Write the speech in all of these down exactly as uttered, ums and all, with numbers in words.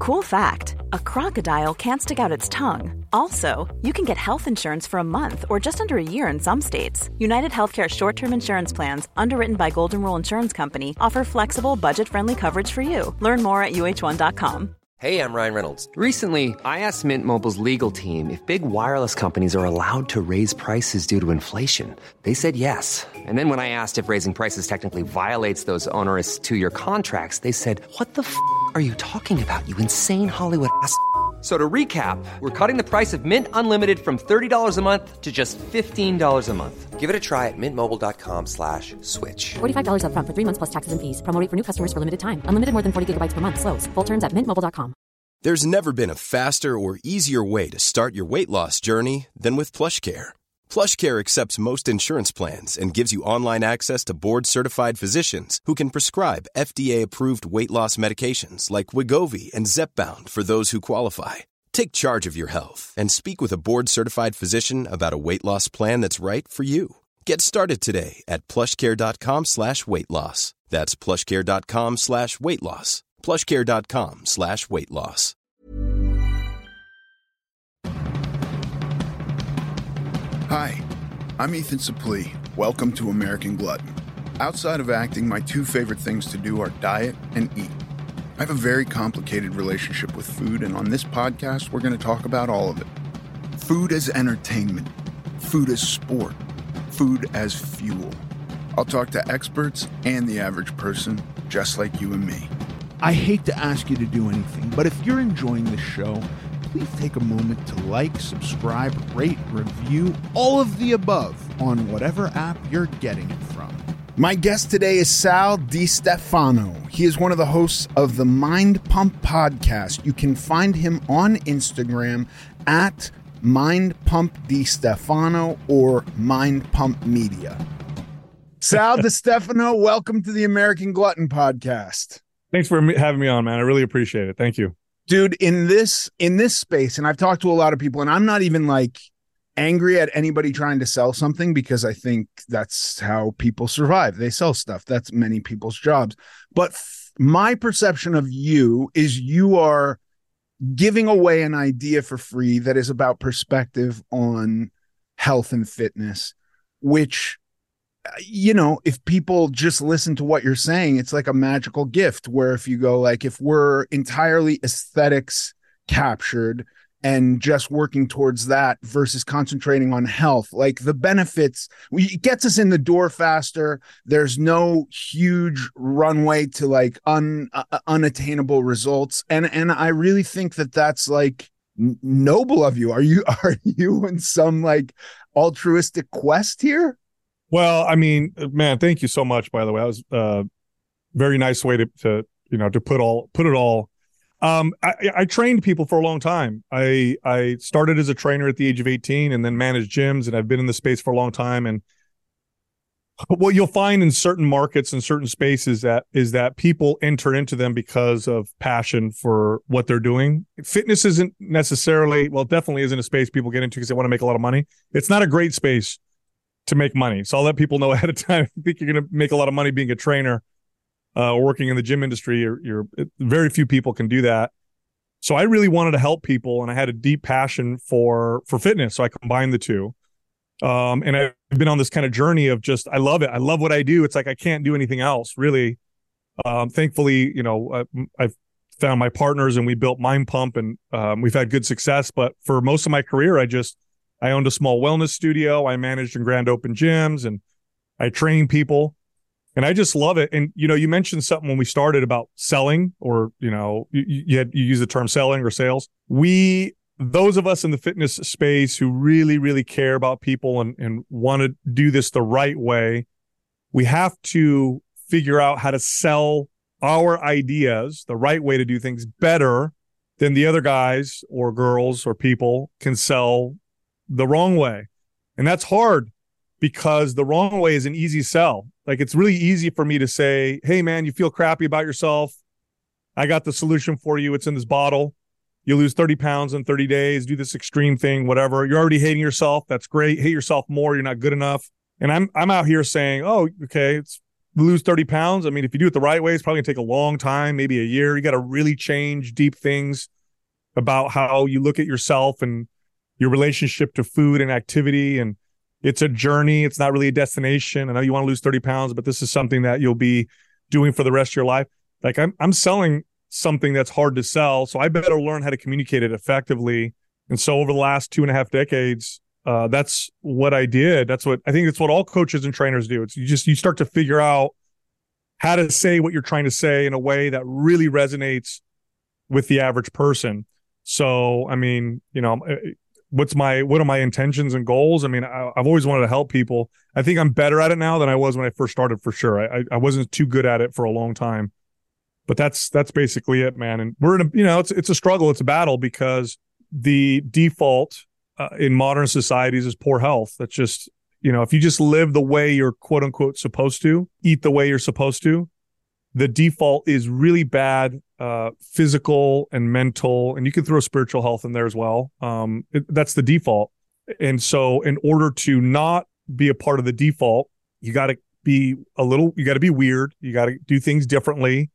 Cool fact, a crocodile can't stick out its tongue. Also, you can get health insurance for a month or just under a year in some states. United Healthcare short-term insurance plans, underwritten by Golden Rule Insurance Company, offer flexible, budget-friendly coverage for you. Learn more at U H one dot com. Hey, I'm Ryan Reynolds. Recently, I asked Mint Mobile's legal team if big wireless companies are allowed to raise prices due to inflation. They said yes. And then when I asked if raising prices technically violates those onerous two-year contracts, they said, what the f*** are you talking about, you insane Hollywood ass f- So to recap, we're cutting the price of Mint Unlimited from thirty dollars a month to just fifteen dollars a month. Give it a try at mintmobile.com slash switch. forty-five dollars up front for three months plus taxes and fees. Promo rate for new customers for limited time. Unlimited more than forty gigabytes per month. Slows full terms at mint mobile dot com. There's never been a faster or easier way to start your weight loss journey than with PlushCare. PlushCare accepts most insurance plans and gives you online access to board-certified physicians who can prescribe F D A-approved weight loss medications like Wegovy and Zepbound for those who qualify. Take charge of your health and speak with a board-certified physician about a weight loss plan that's right for you. Get started today at plushcare.com slash weight loss. That's plushcare.com slash weight loss. plushcare.com slash weight loss. Hi, I'm Ethan Suplee. Welcome to American Glutton. Outside of acting, my two favorite things to do are diet and eat. I have a very complicated relationship with food, and on this podcast, we're going to talk about all of it. Food as entertainment, food as sport, food as fuel. I'll talk to experts and the average person, just like you and me. I hate to ask you to do anything, but if you're enjoying this show, please take a moment to like, subscribe, rate, review, all of the above on whatever app you're getting it from. My guest today is Sal DiStefano. He is one of the hosts of the Mind Pump podcast. You can find him on Instagram at Mind Pump DiStefano or Mind Pump Media. Sal DiStefano, welcome to the American Glutton podcast. Thanks for having me on, man. I really appreciate it. Thank you. Dude, in this in this space, and I've talked to a lot of people, and I'm not even like angry at anybody trying to sell something because I think that's how people survive. They sell stuff. That's many people's jobs. But f- my perception of you is you are giving away an idea for free that is about perspective on health and fitness, which, you know, if people just listen to what you're saying, it's like a magical gift where if you go like, if we're entirely aesthetics captured and just working towards that versus concentrating on health, like the benefits, we, it gets us in the door faster. There's no huge runway to like un, uh, unattainable results. And, and I really think that that's like n- noble of you. Are you, are you in some like altruistic quest here? Well, I mean, man, thank you so much, by the way. That was a very nice way to, to you know, to put all put it all. Um, I, I trained people for a long time. I I started as a trainer at the age of eighteen and then managed gyms, and I've been in the space for a long time. And what you'll find in certain markets and certain spaces that is that people enter into them because of passion for what they're doing. Fitness isn't necessarily, well, definitely isn't a space people get into because they want to make a lot of money. It's not a great space to make money. So I'll let people know ahead of time. If you think you're going to make a lot of money being a trainer uh, or working in the gym industry, you're, you're very few people can do that. So I really wanted to help people, and I had a deep passion for for fitness. So I combined the two. Um, and I've been on this kind of journey of just, I love it. I love what I do. It's like I can't do anything else, really. Um, thankfully, you know, I, I've found my partners and we built Mind Pump, and um, we've had good success. But for most of my career, I just, I owned a small wellness studio. I managed in grand open gyms, and I train people, and I just love it. And, you know, you mentioned something when we started about selling, or, you know, you, you had, you use the term selling or sales. We, those of us in the fitness space who really, really care about people and, and want to do this the right way, we have to figure out how to sell our ideas, the right way to do things, better than the other guys or girls or people can sell the wrong way. And that's hard because the wrong way is an easy sell. Like, it's really easy for me to say, hey man, you feel crappy about yourself. I got the solution for you. It's in this bottle. You lose thirty pounds in thirty days, do this extreme thing, whatever. You're already hating yourself. That's great. Hate yourself more. You're not good enough. And I'm, I'm out here saying, oh, okay, it's lose thirty pounds. I mean, if you do it the right way, it's probably gonna take a long time, maybe a year. You got to really change deep things about how you look at yourself and your relationship to food and activity. And it's a journey. It's not really a destination. I know you want to lose thirty pounds, but this is something that you'll be doing for the rest of your life. Like I'm, I'm selling something that's hard to sell. So I better learn how to communicate it effectively. And so over the last two and a half decades, uh, that's what I did. That's what I think it's what all coaches and trainers do. It's you just, you start to figure out how to say what you're trying to say in a way that really resonates with the average person. So, I mean, you know, what's my, what are my intentions and goals? I mean, I, I've always wanted to help people. I think I'm better at it now than I was when I first started, for sure. I, I wasn't too good at it for a long time, but that's, that's basically it, man. And we're in a, you know, it's, it's a struggle. It's a battle because the default uh, in modern societies is poor health. That's just, you know, if you just live the way you're quote unquote supposed to, eat the way you're supposed to, the default is really bad uh, physical and mental, and you can throw spiritual health in there as well. Um, it, that's the default. And so in order to not be a part of the default, you got to be a little, you got to be weird. You got to do things differently.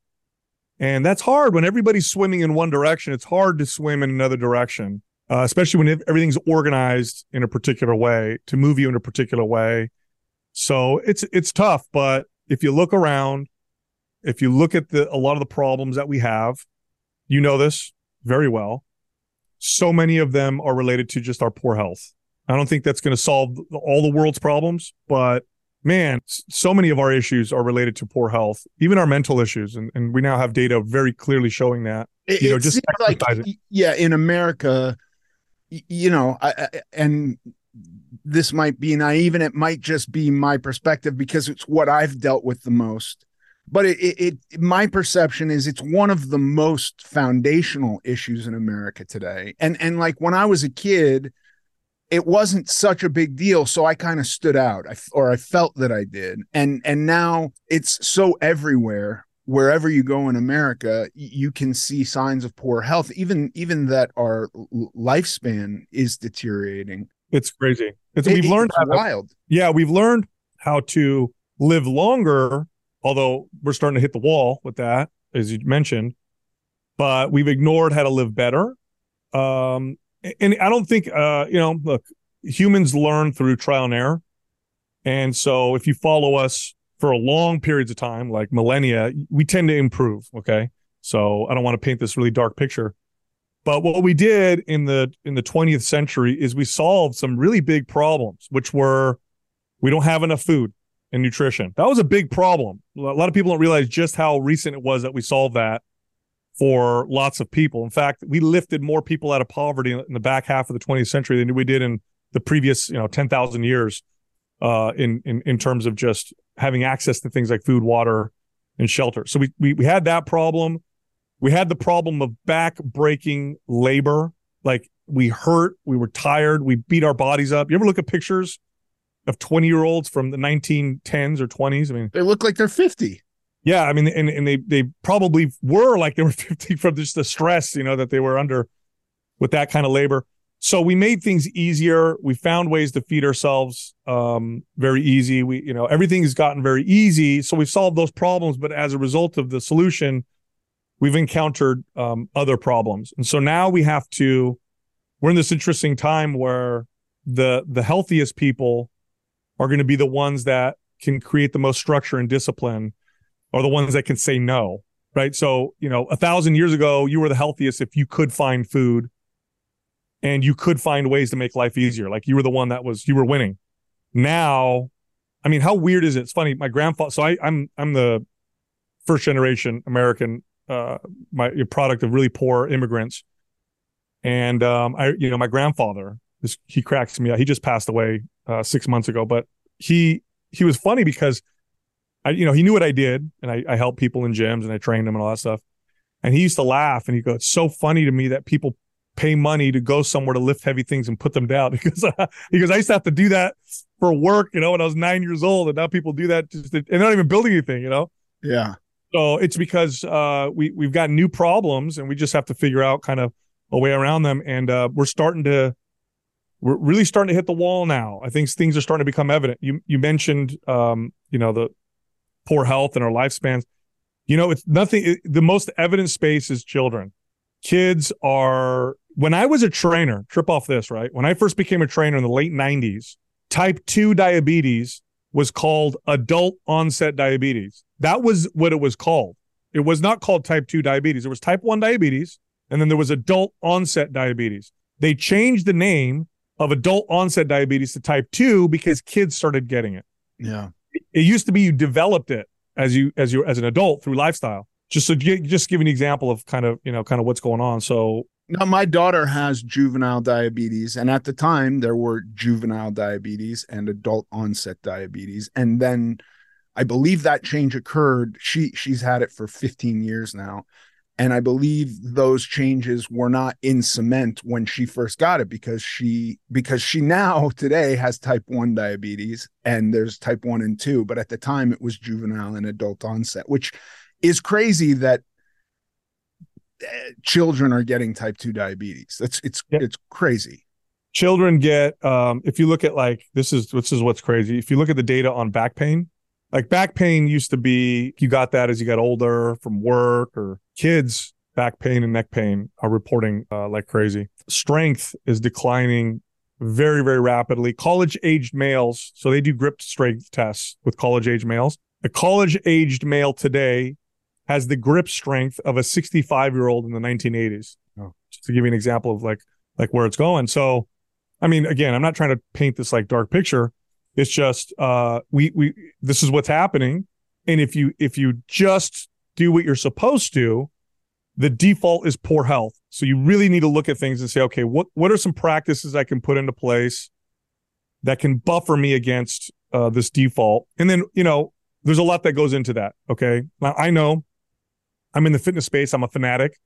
And that's hard when everybody's swimming in one direction. It's hard to swim in another direction, uh, especially when everything's organized in a particular way to move you in a particular way. So it's, it's tough, but if you look around, if you look at the, a lot of the problems that we have, you know this very well. So many of them are related to just our poor health. I don't think that's going to solve all the world's problems, but man, so many of our issues are related to poor health, even our mental issues. And, and we now have data very clearly showing that, it, you know, it just like, yeah, in America, you know, I, I, and this might be naive and it might just be my perspective because it's what I've dealt with the most. But it, it, it, my perception is it's one of the most foundational issues in America today. And, and like when I was a kid, it wasn't such a big deal. So I kind of stood out, I, or I felt that I did. And, and now it's so everywhere, wherever you go in America, you can see signs of poor health, even, even that our lifespan is deteriorating. It's crazy. It's, it, we've it's learned how to, wild. Yeah. We've learned how to live longer, although we're starting to hit the wall with that, as you mentioned, but we've ignored how to live better. Um, and I don't think, uh, you know, look, humans learn through trial and error. And so if you follow us for a long periods of time, like millennia, we tend to improve. Okay. So I don't want to paint this really dark picture, but what we did in the, in the twentieth century is we solved some really big problems, which were, we don't have enough food and nutrition. That was a big problem. A lot of people don't realize just how recent it was that we solved that for lots of people. In fact, we lifted more people out of poverty in the back half of the twentieth century than we did in the previous, you know, ten thousand years uh, in, in, in terms of just having access to things like food, water, and shelter. So we, we, we had that problem. We had the problem of back-breaking labor. Like we hurt, we were tired, we beat our bodies up. You ever look at pictures of twenty-year-olds from the nineteen tens or twenties? I mean, they look like they're fifty. Yeah, I mean, and, and they they probably were like they were fifty from just the stress, you know, that they were under with that kind of labor. So we made things easier. We found ways to feed ourselves um, very easy. We, you know, everything has gotten very easy. So we've solved those problems. But as a result of the solution, we've encountered um, other problems. And so now we have to, we're in this interesting time where the the healthiest people are going to be the ones that can create the most structure and discipline, are the ones that can say no, right? So, you know, a thousand years ago, you were the healthiest if you could find food and you could find ways to make life easier. Like you were the one that was, you were winning. Now, I mean, how weird is it? It's funny. My grandfather, so I, I'm, I'm the first generation American, uh, my product of really poor immigrants. And, um, I, you know, my grandfather, this, he cracks me out. He just passed away, uh, six months ago, but he, he was funny because I, you know, he knew what I did, and I, I helped people in gyms and I trained them and all that stuff. And he used to laugh and he'd go, "It's so funny to me that people pay money to go somewhere to lift heavy things and put them down." Because, uh, because I used to have to do that for work, you know, when I was nine years old, and now people do that just to, and they're not even building anything, you know? Yeah. So it's because uh, we, we've got new problems and we just have to figure out kind of a way around them. And uh, we're starting to, we're really starting to hit the wall now. I think things are starting to become evident. You, you mentioned, um, you know, the, poor health and our lifespans. You know, it's nothing. It, the most evidence space is children. Kids are, when I was a trainer, trip off this, right? When I first became a trainer in the late nineties, type two diabetes was called adult onset diabetes. That was what it was called. It was not called type two diabetes. There was type one diabetes, and then there was adult onset diabetes. They changed the name of adult onset diabetes to type two because kids started getting it. Yeah. It used to be you developed it as you as you as an adult through lifestyle. Just so just give an example of kind of, you know, kind of what's going on. So now my daughter has juvenile diabetes, and at the time there were juvenile diabetes and adult onset diabetes. And then I believe that change occurred. She she's had it for fifteen years now. And I believe those changes were not in cement when she first got it, because she because she now today has type one diabetes, and there's type one and two. But at the time it was juvenile and adult onset, which is crazy that children are getting type two diabetes. That's it's yep. It's crazy. Children get, um, if you look at like, this is, this is what's crazy. If you look at the data on back pain, like back pain used to be, you got that as you got older from work, or kids, back pain and neck pain are reporting uh, like crazy. Strength is declining very, very rapidly. College aged males, so they do grip strength tests with college aged males. A college aged male today has the grip strength of a sixty-five year old in the nineteen eighties. Oh. Just to give you an example of like, like where it's going. So, I mean, again, I'm not trying to paint this like dark picture. It's just, uh, we, we, this is what's happening. And if you, if you just do what you're supposed to, the default is poor health. So you really need to look at things and say, okay, what, what are some practices I can put into place that can buffer me against uh, this default? And then, you know, there's a lot that goes into that. Okay. Now I know I'm in the fitness space. I'm a fanatic.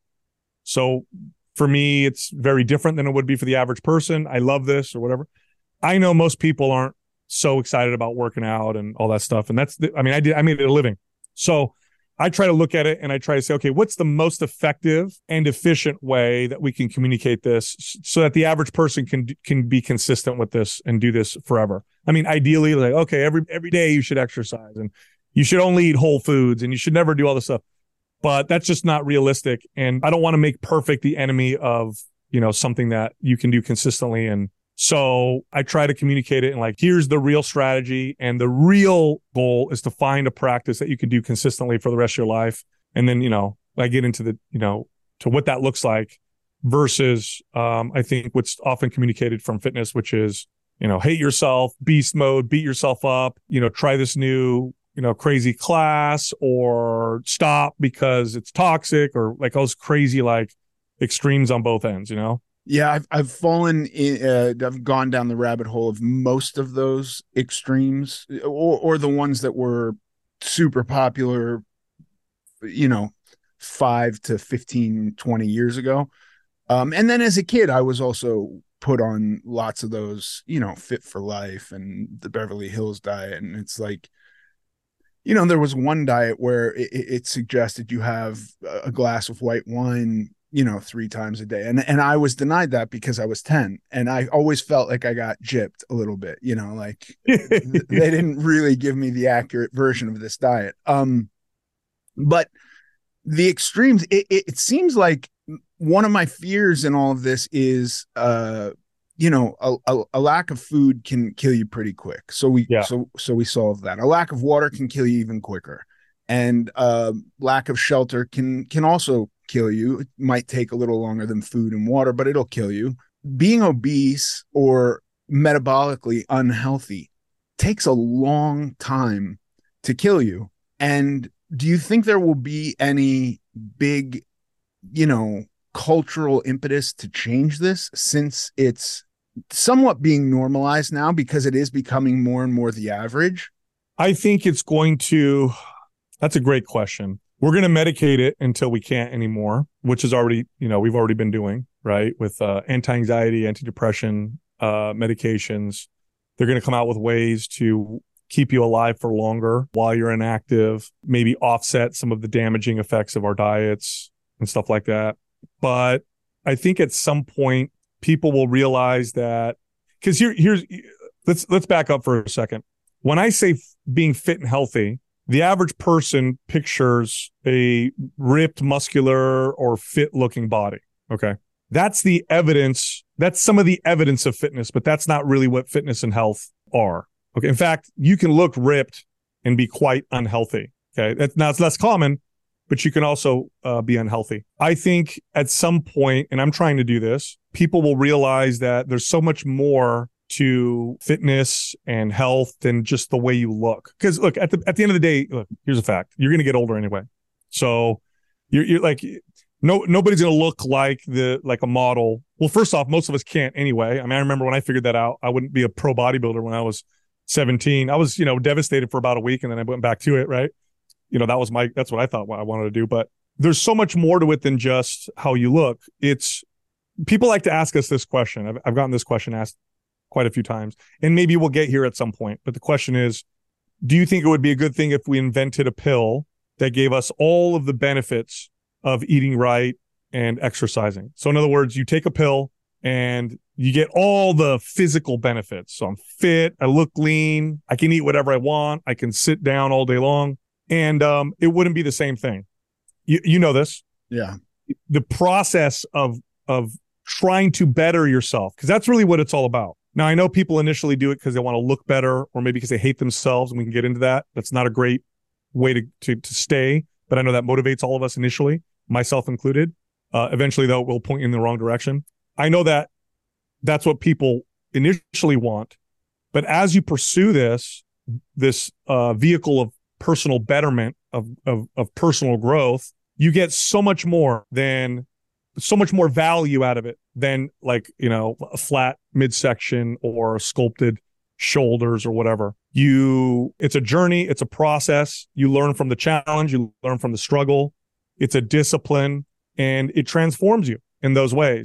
So for me, it's very different than it would be for the average person. I love this or whatever. I know most people aren't so excited about working out and all that stuff. And that's, the, I mean, I did, I made it a living. So I try to look at it and I try to say, okay, what's the most effective and efficient way that we can communicate this so that the average person can, can be consistent with this and do this forever? I mean, ideally, like, okay, every, every day you should exercise and you should only eat whole foods and you should never do all this stuff. But that's just not realistic. And I don't want to make perfect the enemy of, you know, something that you can do consistently. And so I try to communicate it and like, here's the real strategy. And the real goal is to find a practice that you can do consistently for the rest of your life. And then, you know, I get into the, you know, to what that looks like versus, um, I think what's often communicated from fitness, which is, you know, hate yourself, beast mode, beat yourself up, you know, try this new, you know, crazy class, or stop because it's toxic, or like those crazy, like extremes on both ends, you know? Yeah. I've, I've fallen in, uh, I've gone down the rabbit hole of most of those extremes, or, or the ones that were super popular, you know, five to fifteen, twenty years ago. Um, and then as a kid, I was also put on lots of those, you know, Fit for Life and the Beverly Hills diet. And it's like, you know, there was one diet where it, it suggested you have a glass of white wine, you know, three times a day. And, and I was denied that because I was ten. And I always felt like I got gypped a little bit, you know, like they didn't really give me the accurate version of this diet. Um, but the extremes, it, it, it seems like one of my fears in all of this is, uh, you know, a, a, a lack of food can kill you pretty quick. So we, yeah. so, so we solved that. A lack of water can kill you even quicker. And uh, lack of shelter can, can also kill you. It might take a little longer than food and water, but it'll kill you. Being obese or metabolically unhealthy takes a long time to kill you. And do you think there will be any big, you know, cultural impetus to change this, since it's somewhat being normalized now because it is becoming more and more the average? I think it's going to, that's a great question. We're going to medicate it until we can't anymore, which is already, you know, we've already been doing, right? With uh, anti-anxiety, antidepressant uh, medications. They're going to come out with ways to keep you alive for longer while you're inactive, maybe offset some of the damaging effects of our diets and stuff like that. But I think at some point people will realize that, because here, here's, let's, let's back up for a second. When I say f- being fit and healthy, the average person pictures a ripped, muscular, or fit-looking body. Okay. That's the evidence. That's some of the evidence of fitness, but that's not really what fitness and health are. Okay. In fact, you can look ripped and be quite unhealthy. Okay. That's now it's less common, but you can also uh, be unhealthy. I think at some point, and I'm trying to do this, people will realize that there's so much more to fitness and health than just the way you look. Because look, at the at the end of the day, look, here's a fact: you're going to get older anyway. So you're, you're like, no, nobody's going to look like the like a model. Well, first off, most of us can't anyway. I mean, I remember when I figured that out, I wouldn't be a pro bodybuilder when I was seventeen. I was, you know, devastated for about a week, and then I went back to it. Right? You know, that was my that's what I thought I wanted to do. But there's so much more to it than just how you look. It's people like to ask us this question. I've, I've gotten this question asked quite a few times, and maybe we'll get here at some point. But the question is, do you think it would be a good thing if we invented a pill that gave us all of the benefits of eating right and exercising? So in other words, you take a pill and you get all the physical benefits. So I'm fit, I look lean, I can eat whatever I want, I can sit down all day long, and um, it wouldn't be the same thing. You you know this. Yeah. The process of of trying to better yourself, because that's really what it's all about. Now, I know people initially do it because they want to look better, or maybe because they hate themselves, and we can get into that. That's not a great way to, to, to stay, but I know that motivates all of us initially, myself included. Uh, eventually, though, it will point you in the wrong direction. I know that that's what people initially want, but as you pursue this, this uh, vehicle of personal betterment, of, of, of personal growth, you get so much more than so much more value out of it than like, you know, a flat midsection or sculpted shoulders or whatever. You, it's a journey. It's a process. You learn from the challenge. You learn from the struggle. It's a discipline, and it transforms you in those ways.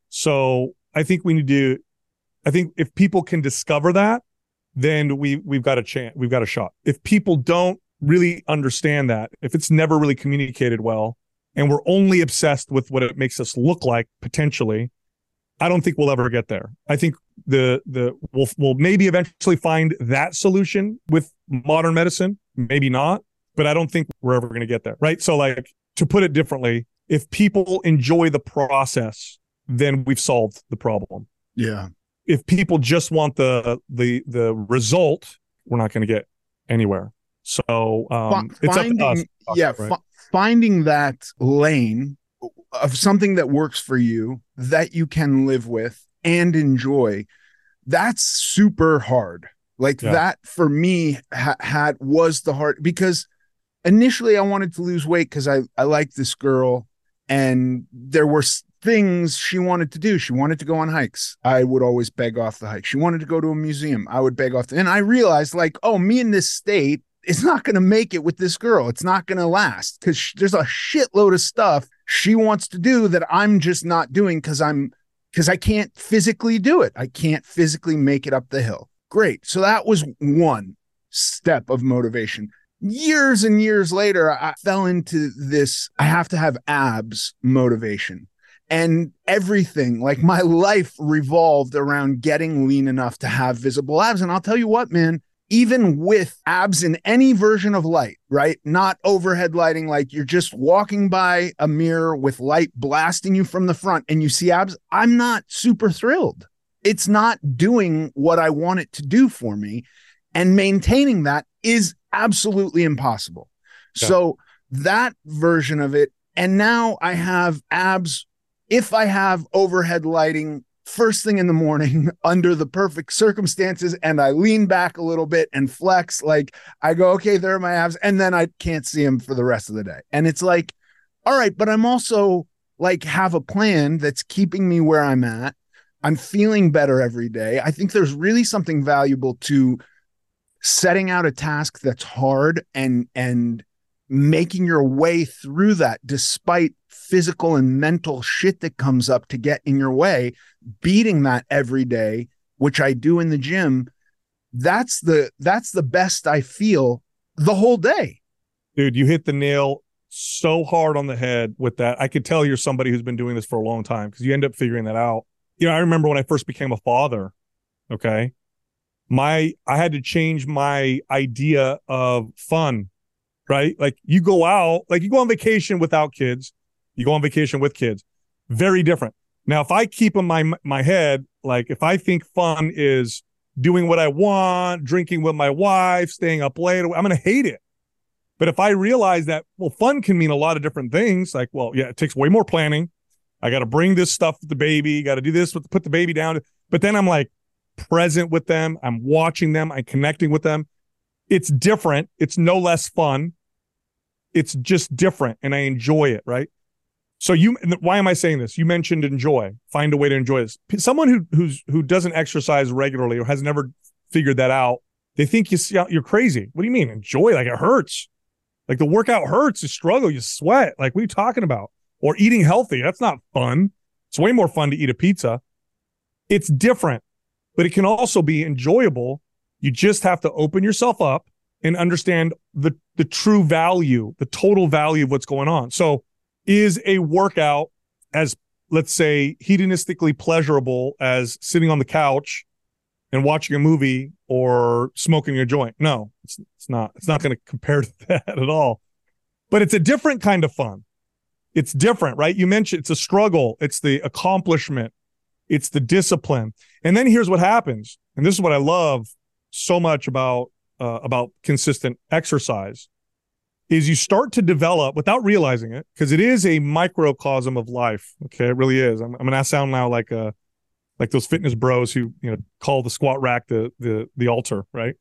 So I think we need to, I think if people can discover that, then we, we've got a chance. We've got a shot. If people don't really understand that, if it's never really communicated well, and we're only obsessed with what it makes us look like potentially, I don't think we'll ever get there. I think the the we'll we'll maybe eventually find that solution with modern medicine, maybe not, but I don't think we're ever going to get there, right? So like, to put it differently, if people enjoy the process, then we've solved the problem. Yeah. If people just want the the the result, we're not going to get anywhere. So um, F- it's finding, up to us. Yeah, right? f- finding that lane of something that works for you, that you can live with and enjoy, that's super hard. Like Yeah. that for me ha- had was the hard, because initially I wanted to lose weight because I, I liked this girl, and there were things she wanted to do. She wanted to go on hikes. I would always beg off the hike. She wanted to go to a museum. I would beg off. The, and I realized like, oh, me in this state, it's not going to make it with this girl. It's not going to last because sh- there's a shitload of stuff she wants to do that I'm just not doing because I'm because I can't physically do it. I can't physically make it up the hill. Great. So that was one step of motivation. Years and years later, I fell into this, I have to have abs motivation. And everything, like my life revolved around getting lean enough to have visible abs. And I'll tell you what, man, even with abs in any version of light, right? Not overhead lighting, like you're just walking by a mirror with light blasting you from the front and you see abs. I'm not super thrilled. It's not doing what I want it to do for me. And maintaining that is absolutely impossible. Yeah. So that version of it. And now I have abs. If I have overhead lighting first thing in the morning under the perfect circumstances, and I lean back a little bit and flex, like I go, okay, there are my abs. And then I can't see them for the rest of the day. And it's like, all right, but I'm also like have a plan that's keeping me where I'm at. I'm feeling better every day. I think there's really something valuable to setting out a task that's hard and, and making your way through that despite physical and mental shit that comes up to get in your way, beating that every day, which I do in the gym. That's the, that's the best I feel the whole day. Dude, you hit the nail so hard on the head with that. I could tell you're somebody who's been doing this for a long time because you end up figuring that out. You know, I remember when I first became a father, okay, my, I had to change my idea of fun right? Like you go out, like you go on vacation without kids, you go on vacation with kids. Very different. Now, if I keep in my my head, like if I think fun is doing what I want, drinking with my wife, staying up late, I'm going to hate it. But if I realize that, well, fun can mean a lot of different things. Like, well, yeah, it takes way more planning. I got to bring this stuff with the baby, got to do this with put the baby down. But then I'm like present with them. I'm watching them. I'm connecting with them. It's different. It's no less fun. It's just different. And I enjoy it. Right. So you, why am I saying this? You mentioned enjoy, find a way to enjoy this. Someone who, who's, who doesn't exercise regularly or has never figured that out, they think you, you're crazy. What do you mean? Enjoy? Like it hurts. Like the workout hurts, you struggle, you sweat. Like what are you talking about? Or eating healthy. That's not fun. It's way more fun to eat a pizza. It's different, but it can also be enjoyable. You just have to open yourself up and understand the, the true value, the total value of what's going on. So is a workout as, let's say, hedonistically pleasurable as sitting on the couch and watching a movie or smoking a joint? No, it's, it's not. It's not going to compare to that at all. But it's a different kind of fun. It's different, right? You mentioned it's a struggle. It's the accomplishment. It's the discipline. And then here's what happens. And this is what I love so much about, uh, about consistent exercise is you start to develop without realizing it, because it is a microcosm of life. Okay. It really is. I'm, I'm going to sound now like a, like those fitness bros who, you know, call the squat rack the, the, the altar, right?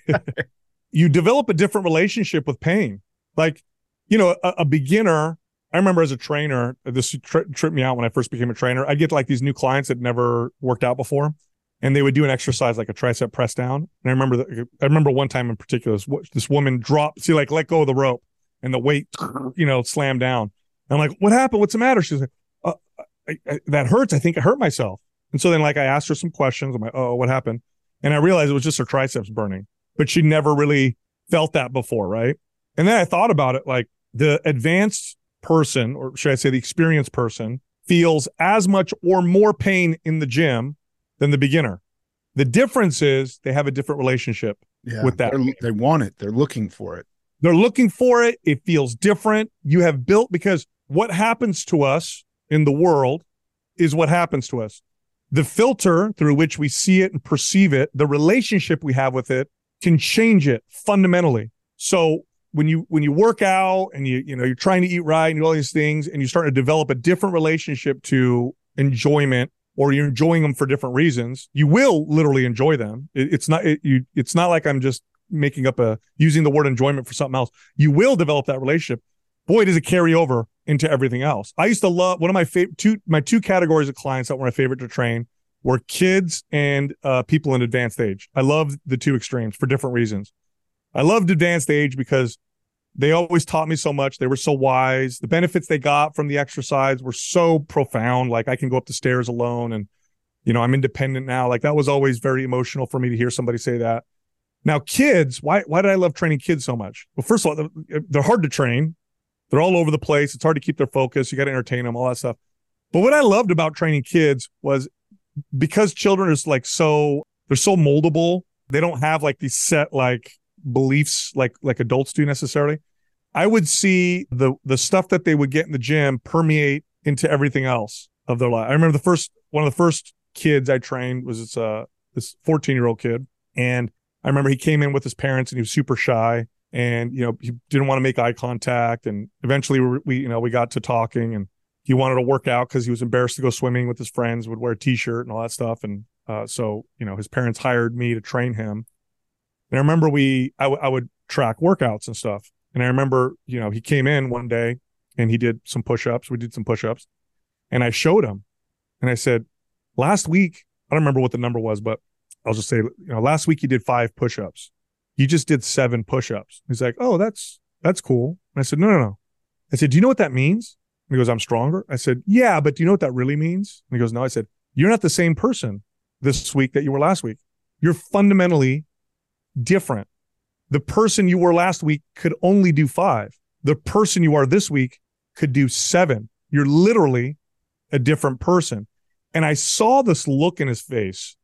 You develop a different relationship with pain. Like, you know, a, a beginner, I remember as a trainer, this tri- tripped me out when I first became a trainer. I'd get like these new clients that never worked out before, and they would do an exercise like a tricep press down. And I remember, the, I remember one time in particular, this, this woman dropped, see, like let go of the rope, and the weight, you know, slammed down. And I'm like, what happened? What's the matter? She's like, uh, I, I, that hurts. I think I hurt myself. And so then like I asked her some questions. I'm like, oh, what happened? And I realized it was just her triceps burning, but she never really felt that before. Right. And then I thought about it, like the advanced person, or should I say the experienced person, feels as much or more pain in the gym than the beginner. The difference is they have a different relationship yeah, with that. They want it. They're looking for it. They're looking for it. It feels different. You have built, because what happens to us in the world is what happens to us. The filter through which we see it and perceive it, the relationship we have with it can change it fundamentally. So when you, when you work out and you, you know, you're trying to eat right and do all these things, and you start to develop a different relationship to enjoyment, or you're enjoying them for different reasons, you will literally enjoy them. It, it's not, it, you, it's not like I'm just making up a, using the word enjoyment for something else. You will develop that relationship. Boy, does it carry over into everything else. I used to love, one of my favorite, two, my two categories of clients that were my favorite to train were kids and uh, people in advanced age. I loved the two extremes for different reasons. I loved advanced age because they always taught me so much. They were so wise. The benefits they got from the exercise were so profound. Like I can go up the stairs alone, and, you know, I'm independent now. Like that was always very emotional for me to hear somebody say that. Now, kids, why, why did I love training kids so much? Well, first of all, they're hard to train. They're all over the place. It's hard to keep their focus. You got to entertain them, all that stuff. But what I loved about training kids was because children are like so, they're so moldable. They don't have like these set like beliefs like, like adults do necessarily. I would see the, the stuff that they would get in the gym permeate into everything else of their life. I remember the first, one of the first kids I trained was this, uh, this fourteen year old kid. And I remember he came in with his parents and he was super shy, and, you know, he didn't want to make eye contact. And eventually we, we you know, we got to talking, and he wanted to work out because he was embarrassed to go swimming with his friends, would wear a t-shirt and all that stuff. And, uh, so, you know, his parents hired me to train him. And I remember we, I, w- I would track workouts and stuff. And I remember, you know, he came in one day and he did some push-ups. We did some push-ups, and I showed him, and I said, last week, I don't remember what the number was, but I'll just say, you know, last week you did five push-ups. You just did seven push-ups. He's like, oh, that's, that's cool. And I said, no, no, no. I said, do you know what that means? And he goes, I'm stronger. I said, yeah, but do you know what that really means? And he goes, no. I said, you're not the same person this week that you were last week. You're fundamentally different. The person you were last week could only do five. The person you are this week could do seven. You're literally a different person. And I saw this look in his face,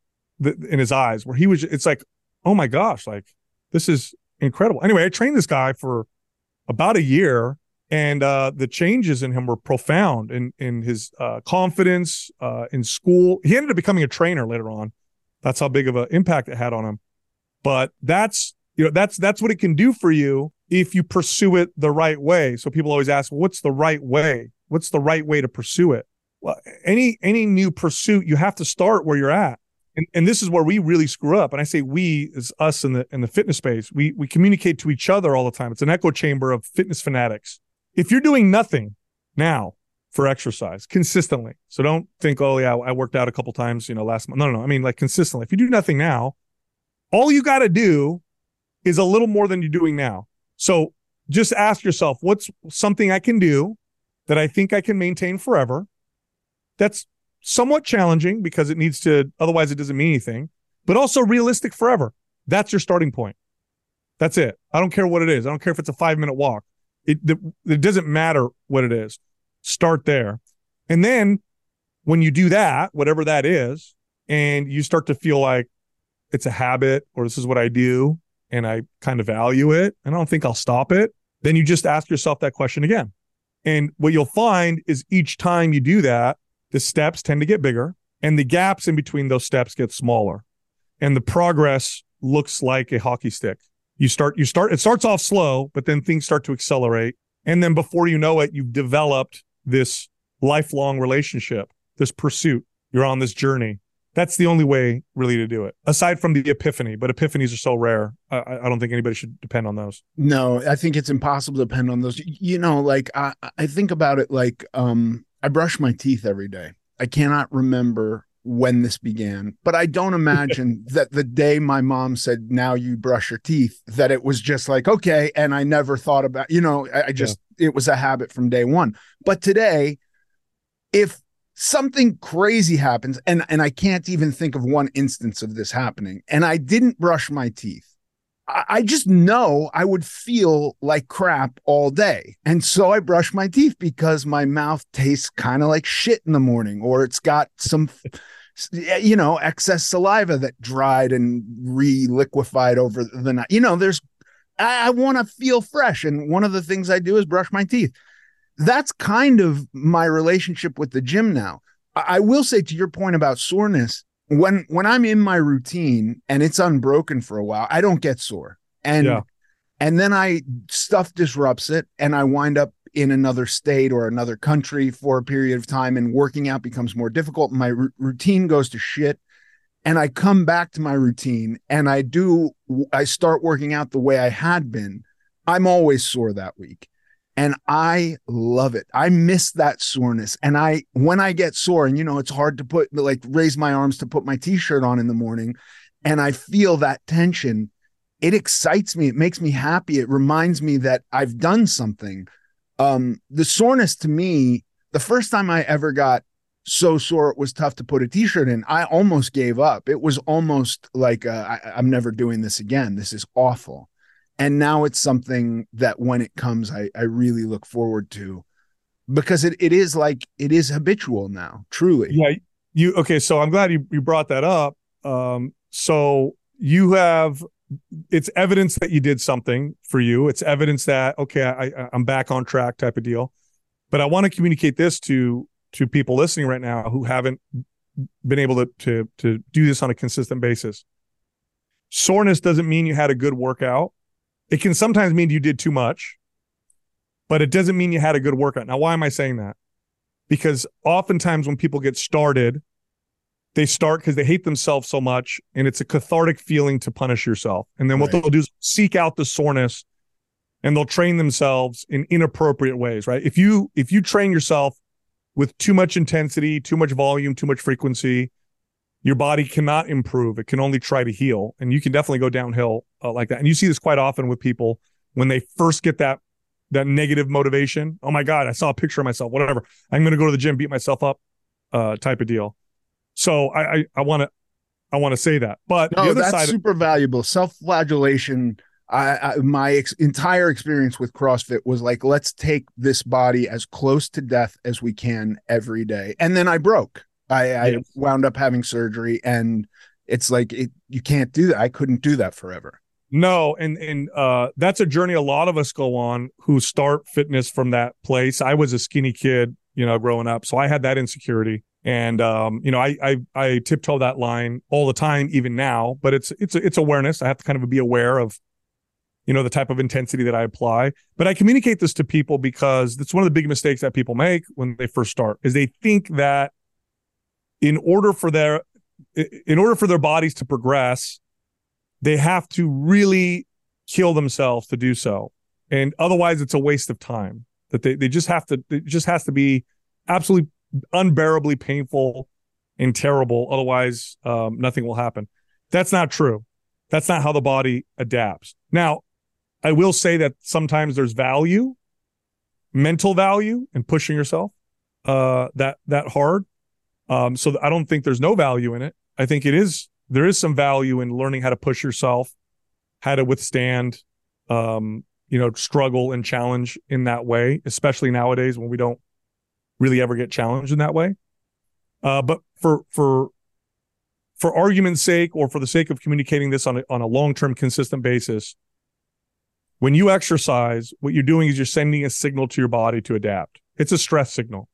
in his eyes, where he was, it's like, oh my gosh, like this is incredible. Anyway, I trained this guy for about a year. And uh, the changes in him were profound in, in his uh, confidence uh, in school. He ended up becoming a trainer later on. That's how big of an impact it had on him. But that's, you know, that's, that's what it can do for you if you pursue it the right way. So people always ask, well, what's the right way? What's the right way to pursue it? Well, any, any new pursuit, you have to start where you're at. And, and this is where we really screw up. And I say we is us in the, in the fitness space. We, we communicate to each other all the time. It's an echo chamber of fitness fanatics. If you're doing nothing now for exercise consistently, so don't think, oh yeah, I worked out a couple times, you know, last month. No, no, no. I mean, like consistently. If you do nothing now, all you got to do is a little more than you're doing now. So just ask yourself, what's something I can do that I think I can maintain forever? That's somewhat challenging because it needs to, otherwise it doesn't mean anything, but also realistic forever. That's your starting point. That's it. I don't care what it is. I don't care if it's a five minute walk. It, it doesn't matter what it is. Start there. And then when you do that, whatever that is, and you start to feel like it's a habit or this is what I do and I kind of value it and I don't think I'll stop it, then you just ask yourself that question again. And what you'll find is each time you do that, the steps tend to get bigger and the gaps in between those steps get smaller. And the progress looks like a hockey stick. You start, you start, it starts off slow, but then things start to accelerate. And then before you know it, you've developed this lifelong relationship, this pursuit. You're on this journey. That's the only way really to do it, aside from the epiphany. But epiphanies are so rare. I, I don't think anybody should depend on those. No, I think it's impossible to depend on those. You know, like I, I think about it like um, I brush my teeth every day. I cannot remember when this began, but I don't imagine that the day my mom said, now you brush your teeth, that it was just like, okay. And I never thought about, you know, I, I just, yeah. It was a habit from day one. But today, if something crazy happens, and, and I can't even think of one instance of this happening, and I didn't brush my teeth, I, I just know I would feel like crap all day. And so I brush my teeth because my mouth tastes kind of like shit in the morning, or it's got some, you know, excess saliva that dried and re-liquefied over the night. You know, there's, I, I want to feel fresh. And one of the things I do is brush my teeth. That's kind of my relationship with the gym now. I, I will say, to your point about soreness, when, when I'm in my routine and it's unbroken for a while, I don't get sore. And, yeah. and then I stuff disrupts it and I wind up in another state or another country for a period of time, and working out becomes more difficult. My r- routine goes to shit. And I come back to my routine and I do, I start working out the way I had been. I'm always sore that week. And I love it. I miss that soreness. And I, when I get sore, and you know, it's hard to put, like, raise my arms to put my t-shirt on in the morning, and I feel that tension, it excites me. It makes me happy. It reminds me that I've done something. Um, the soreness to me, the first time I ever got so sore it was tough to put a t-shirt in, I almost gave up. It was almost like, uh, I, I'm never doing this again. This is awful. And now it's something that when it comes, I, I really look forward to, because it, it is like, it is habitual now, truly. Yeah. You, okay. So I'm glad you, you brought that up. Um, so you have, it's evidence that you did something for you. It's evidence that, okay, I, I'm back on track type of deal. But I want to communicate this to, to people listening right now who haven't been able to, to, to do this on a consistent basis. Soreness doesn't mean you had a good workout. It can sometimes mean you did too much, but it doesn't mean you had a good workout. Now, why am I saying that? Because oftentimes when people get started, they start because they hate themselves so much, and it's a cathartic feeling to punish yourself. And then what right. they'll do is seek out the soreness, and they'll train themselves in inappropriate ways, right? If you if you train yourself with too much intensity, too much volume, too much frequency, your body cannot improve. It can only try to heal. And you can definitely go downhill uh, like that. And you see this quite often with people when they first get that that negative motivation. Oh my God, I saw a picture of myself, whatever. I'm going to go to the gym, beat myself up uh, type of deal. So I I want to I want to say that. But no, the other that's side super of- valuable. Self-flagellation. I, I my ex- entire experience with CrossFit was like, let's take this body as close to death as we can every day. And then I broke. I, I yes. wound up having surgery, and it's like, it, you can't do that. I couldn't do that forever. No, and and uh, that's a journey a lot of us go on who start fitness from that place. I was a skinny kid, you know, growing up, so I had that insecurity, and um, you know, I I I tiptoe that line all the time, even now. But it's it's it's awareness. I have to kind of be aware of, you know, the type of intensity that I apply. But I communicate this to people because it's one of the big mistakes that people make when they first start is they think that in order for their in order for their bodies to progress, they have to really kill themselves to do so. And otherwise it's a waste of time. That they, they just have to, it just has to be absolutely unbearably painful and terrible. Otherwise, um, nothing will happen. That's not true. That's not how the body adapts. Now, I will say that sometimes there's value, mental value in pushing yourself uh, that, that hard. Um, so I don't think there's no value in it. I think it is, there is some value in learning how to push yourself, how to withstand, um, you know, struggle and challenge in that way, especially nowadays when we don't really ever get challenged in that way. Uh, but for, for, for argument's sake, or for the sake of communicating this on a, on a long-term consistent basis, when you exercise, what you're doing is you're sending a signal to your body to adapt. It's a stress signal.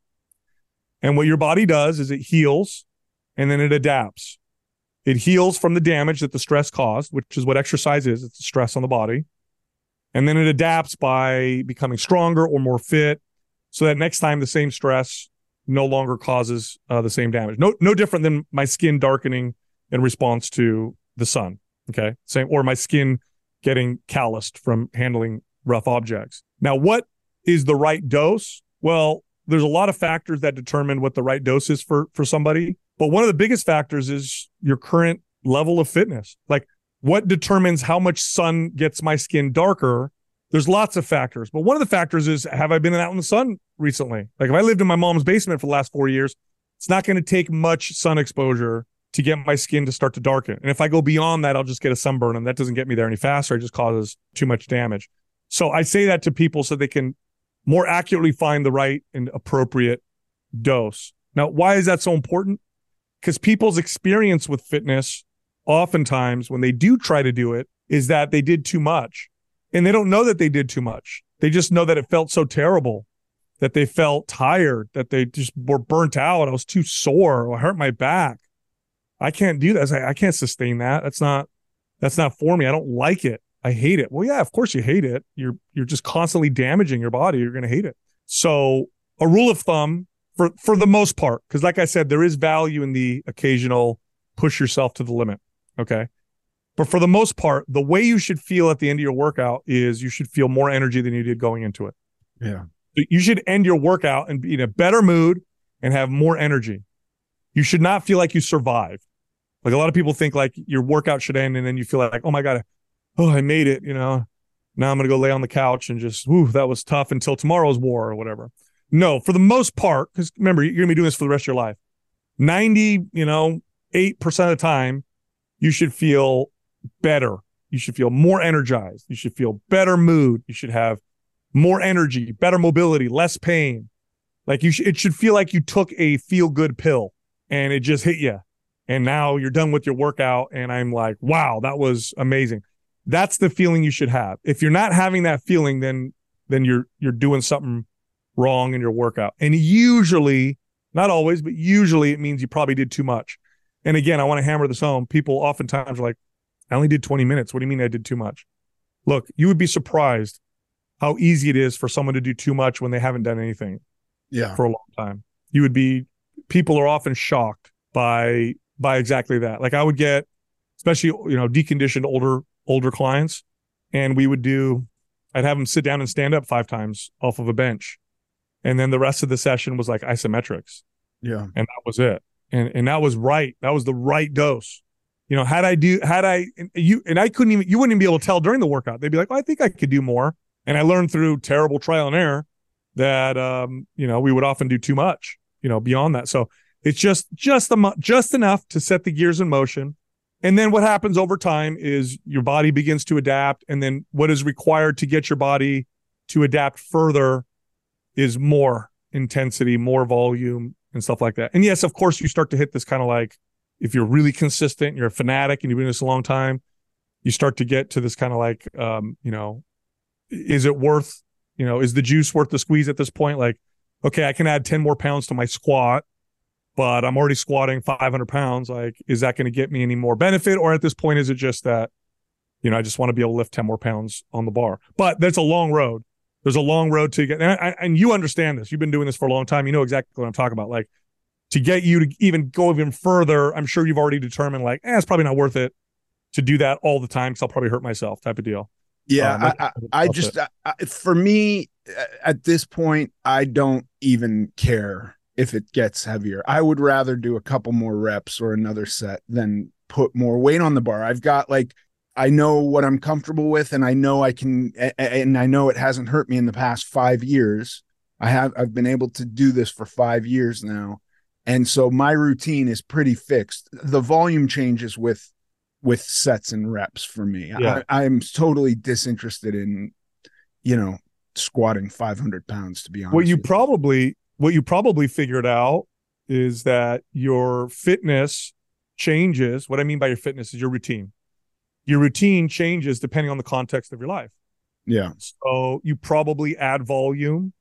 And what your body does is it heals and then it adapts. It heals from the damage that the stress caused, which is what exercise is. It's the stress on the body. And then it adapts by becoming stronger or more fit so that next time the same stress no longer causes uh, the same damage. No, no different than my skin darkening in response to the sun. Okay. Same, or my skin getting calloused from handling rough objects. Now, what is the right dose? Well, there's a lot of factors that determine what the right dose is for, for somebody. But one of the biggest factors is your current level of fitness. Like, what determines how much sun gets my skin darker? There's lots of factors. But one of the factors is, have I been out in the sun recently? Like, if I lived in my mom's basement for the last four years, it's not going to take much sun exposure to get my skin to start to darken. And if I go beyond that, I'll just get a sunburn, and that doesn't get me there any faster. It just causes too much damage. So I say that to people so they can more accurately find the right and appropriate dose. Now, why is that so important? Because people's experience with fitness, oftentimes when they do try to do it, is that they did too much. And they don't know that they did too much. They just know that it felt so terrible, that they felt tired, that they just were burnt out. I was too sore. Or I hurt my back. I can't do that. I can't sustain that. That's not, that's not for me. I don't like it. I hate it. Well, yeah, of course you hate it. You're, you're just constantly damaging your body. You're going to hate it. So a rule of thumb, For for the most part, because like I said, there is value in the occasional push yourself to the limit, okay? But for the most part, the way you should feel at the end of your workout is you should feel more energy than you did going into it. Yeah. You should end your workout and be in a better mood and have more energy. You should not feel like you survived. Like, a lot of people think like your workout should end and then you feel like, oh my God, oh, I made it, you know. Now I'm going to go lay on the couch and just, whoo, that was tough until tomorrow's war or whatever. No, for the most part, because remember, you're going to be doing this for the rest of your life. ninety, you know, eight percent of the time, you should feel better. You should feel more energized. You should feel better mood. You should have more energy, better mobility, less pain. Like, you, sh- it should feel like you took a feel-good pill and it just hit you. And now you're done with your workout. And I'm like, wow, that was amazing. That's the feeling you should have. If you're not having that feeling, then, then you're, you're doing something wrong in your workout. And usually, not always, but usually it means you probably did too much. And again, I want to hammer this home. People oftentimes are like, I only did twenty minutes. What do you mean I did too much? Look, you would be surprised how easy it is for someone to do too much when they haven't done anything yeah. for a long time. You would be, people are often shocked by, by exactly that. Like, I would get, especially, you know, deconditioned older, older clients, and we would do, I'd have them sit down and stand up five times off of a bench. And then the rest of the session was like isometrics. Yeah. And that was it. And and that was right. That was the right dose. You know, had I do, had I, you, and I couldn't even, you wouldn't even be able to tell during the workout. They'd be like, oh, I think I could do more. And I learned through terrible trial and error that, um, you know, we would often do too much, you know, beyond that. So it's just, just the, just enough to set the gears in motion. And then what happens over time is your body begins to adapt. And then what is required to get your body to adapt further is more intensity, more volume, and stuff like that. And yes, of course, you start to hit this kind of like, if you're really consistent, you're a fanatic and you've been doing this a long time, you start to get to this kind of like, um, you know, is it worth, you know, is the juice worth the squeeze at this point? Like, okay, I can add ten more pounds to my squat, but I'm already squatting five hundred pounds. Like, is that going to get me any more benefit? Or at this point, is it just that, you know, I just want to be able to lift ten more pounds on the bar? But that's a long road. There's a long road to get, and, I, and you understand this. You've been doing this for a long time. You know exactly what I'm talking about. Like, to get you to even go even further, I'm sure you've already determined, like, eh, it's probably not worth it to do that all the time because I'll probably hurt myself, type of deal. Yeah, um, I, I, I just, I, for me, at this point, I don't even care if it gets heavier. I would rather do a couple more reps or another set than put more weight on the bar. I've got like, I know what I'm comfortable with, and I know I can, and I know it hasn't hurt me in the past five years. I have, I've been able to do this for five years now. And so my routine is pretty fixed. The volume changes with, with sets and reps for me. Yeah. I, I'm totally disinterested in, you know, squatting five hundred pounds, to be honest. What you probably, what you probably figured out is that your fitness changes. What I mean by your fitness is your routine. Your routine changes depending on the context of your life. Yeah. So you probably add volume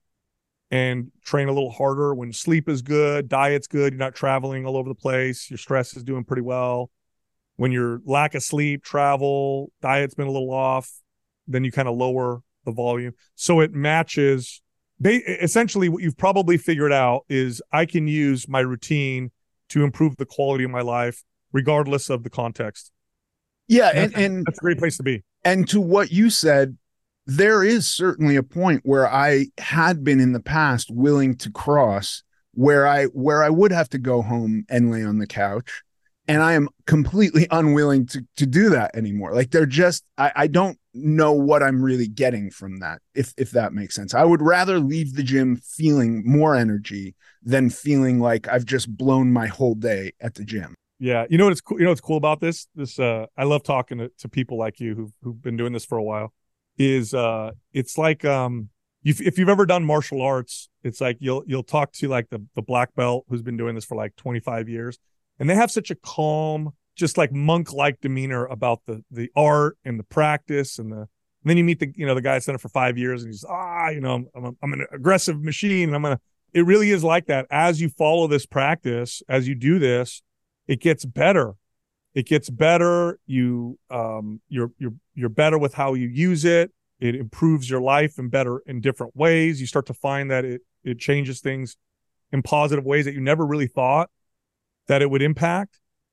and train a little harder when sleep is good, diet's good, you're not traveling all over the place, your stress is doing pretty well. When your lack of sleep, travel, diet's been a little off, then you kind of lower the volume. So it matches. Ba- essentially, what you've probably figured out is I can use my routine to improve the quality of my life, regardless of the context. Yeah, and, and, and that's a great place to be. And to what you said, there is certainly a point where I had been in the past willing to cross where I where I would have to go home and lay on the couch. And I am completely unwilling to to do that anymore. Like they're just, I, I don't know what I'm really getting from that, if if that makes sense. I would rather leave the gym feeling more energy than feeling like I've just blown my whole day at the gym. Yeah, you know what's cool. You know what's cool about this. This uh, I love talking to, to people like you who've who've been doing this for a while. Is uh, it's like um, you've, if you've ever done martial arts, it's like you'll you'll talk to like the the black belt who's been doing this for like twenty-five years, and they have such a calm, just like monk-like demeanor about the the art and the practice, and the and then you meet the you know the guy that's done it for five years, and he's ah you know I'm I'm, I'm an aggressive machine, and I'm gonna. It really is like that. As you follow this practice, as you do this, it gets better. It gets better. You, um, you're, you're, you're better with how you use it. It improves your life in better, in different ways. You start to find that it, it changes things in positive ways that you never really thought that it would impact.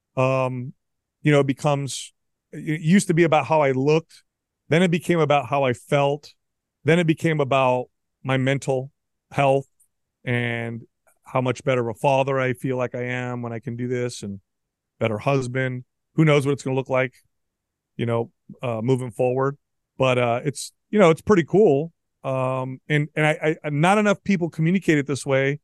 Um, you know, it becomes, it used to be about how I looked. Then it became about how I felt. Then it became about my mental health and how much better of a father I feel like I am when I can do this, and better husband. Who knows what it's going to look like, you know, uh, moving forward. But uh, it's, you know, it's pretty cool. Um, and and I, I, not enough people communicate it this way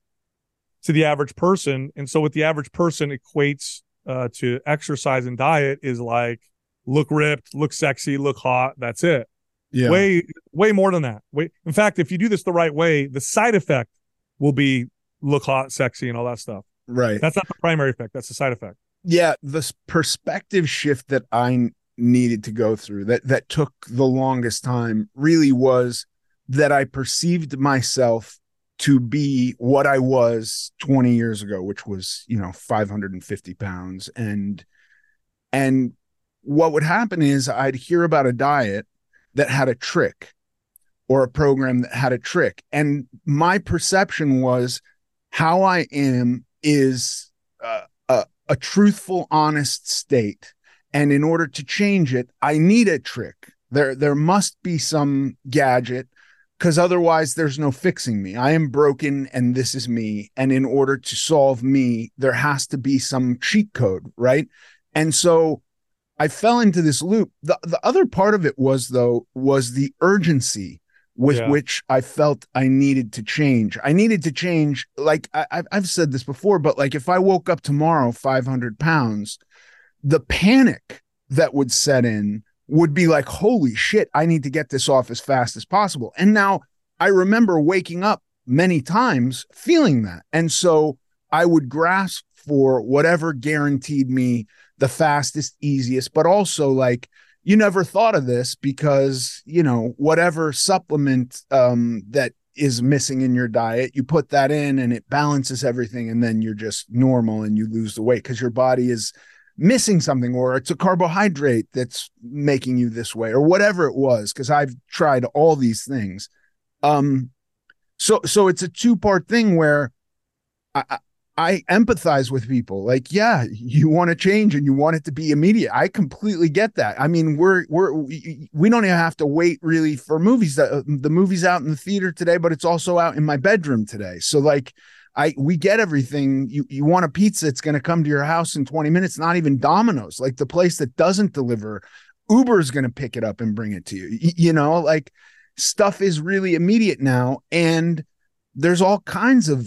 to the average person. And so what the average person equates uh, to exercise and diet is like, look ripped, look sexy, look hot. That's it. Yeah. Way, way more than that. Way, in fact, if you do this the right way, the side effect will be look hot, sexy, and all that stuff. Right. That's not the primary effect. That's the side effect. Yeah, the perspective shift that I needed to go through that that took the longest time really was that I perceived myself to be what I was twenty years ago, which was, you know, five hundred fifty pounds. And and what would happen is I'd hear about a diet that had a trick or a program that had a trick. And my perception was how I am is uh, a a truthful, honest state. And in order to change it, I need a trick. There, there must be some gadget, because otherwise there's no fixing me. I am broken and this is me. And in order to solve me, there has to be some cheat code, right? And so I fell into this loop. The, the other part of it was, though, was the urgency with yeah. which I felt I needed to change. I needed to change. Like I, I've said this before, but like if I woke up tomorrow, five hundred pounds, the panic that would set in would be like, holy shit, I need to get this off as fast as possible. And now I remember waking up many times feeling that. And so I would grasp for whatever guaranteed me the fastest, easiest, but also like you never thought of this because, you know, whatever supplement um, that is missing in your diet, you put that in and it balances everything. And then you're just normal and you lose the weight because your body is missing something, or it's a carbohydrate that's making you this way, or whatever it was. Cause I've tried all these things. Um, so, so it's a two part thing where I, I empathize with people. Like, yeah, you want to change and you want it to be immediate. I completely get that. I mean, we're, we're, we, we don't even have to wait really for movies. The, the movie's out in the theater today, but it's also out in my bedroom today. So like, I, we get everything. You, you want a pizza, it's going to come to your house in twenty minutes, not even Domino's, like the place that doesn't deliver, Uber is going to pick it up and bring it to you. You, you know, like stuff is really immediate now. And there's all kinds of,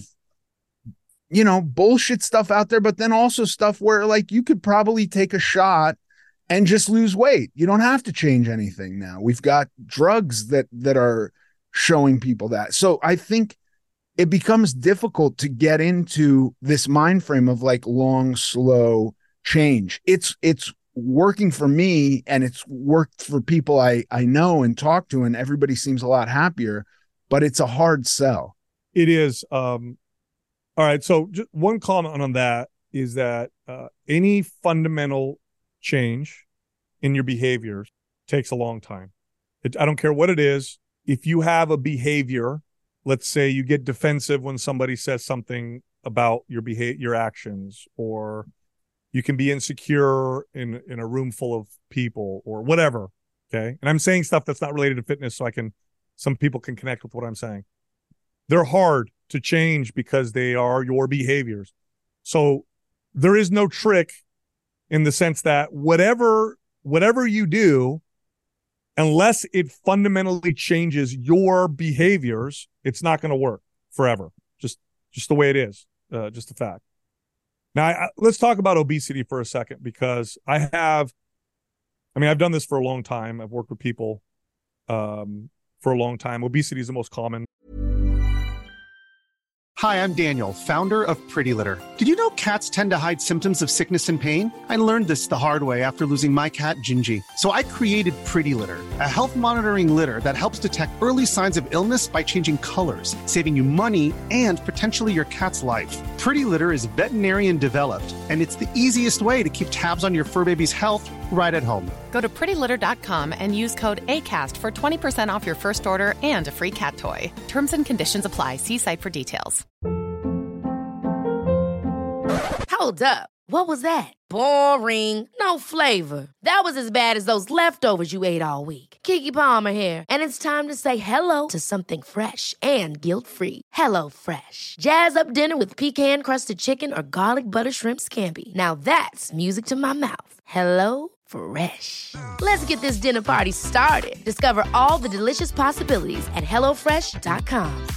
you know, bullshit stuff out there, but then also stuff where like you could probably take a shot and just lose weight. You don't have to change anything now. We've got drugs that that are showing people that. So I think it becomes difficult to get into this mind frame of like long, slow change. It's it's working for me, and it's worked for people I I know and talk to, and everybody seems a lot happier, but it's a hard sell. It is. Um All right. So just one comment on that is that uh, any fundamental change in your behaviors takes a long time. It, I don't care what it is. If you have a behavior, let's say you get defensive when somebody says something about your behavior, your actions, or you can be insecure in, in a room full of people or whatever. Okay. And I'm saying stuff that's not related to fitness, so I can, some people can connect with what I'm saying. They're hard to change because they are your behaviors. So there is no trick in the sense that whatever, whatever you do, unless it fundamentally changes your behaviors, it's not going to work forever. Just, just the way it is, uh, just a fact. Now, I, let's talk about obesity for a second, because I have, I mean, I've done this for a long time. I've worked with people um, for a long time. Obesity is the most common. Hi, I'm Daniel, founder of Pretty Litter. Did you know cats tend to hide symptoms of sickness and pain? I learned this the hard way after losing my cat, Gingy. So I created Pretty Litter, a health monitoring litter that helps detect early signs of illness by changing colors, saving you money and potentially your cat's life. Pretty Litter is veterinarian developed, and it's the easiest way to keep tabs on your fur baby's health right at home. Go to pretty litter dot com and use code ACAST for twenty percent off your first order and a free cat toy. Terms and conditions apply. See site for details. Hold up. What was that? Boring. No flavor. That was as bad as those leftovers you ate all week. Keke Palmer here, and it's time to say hello to something fresh and guilt-free. Hello Fresh. Jazz up dinner with pecan-crusted chicken or garlic butter shrimp scampi. Now that's music to my mouth. Hello Fresh. Let's get this dinner party started. Discover all the delicious possibilities at hello fresh dot com.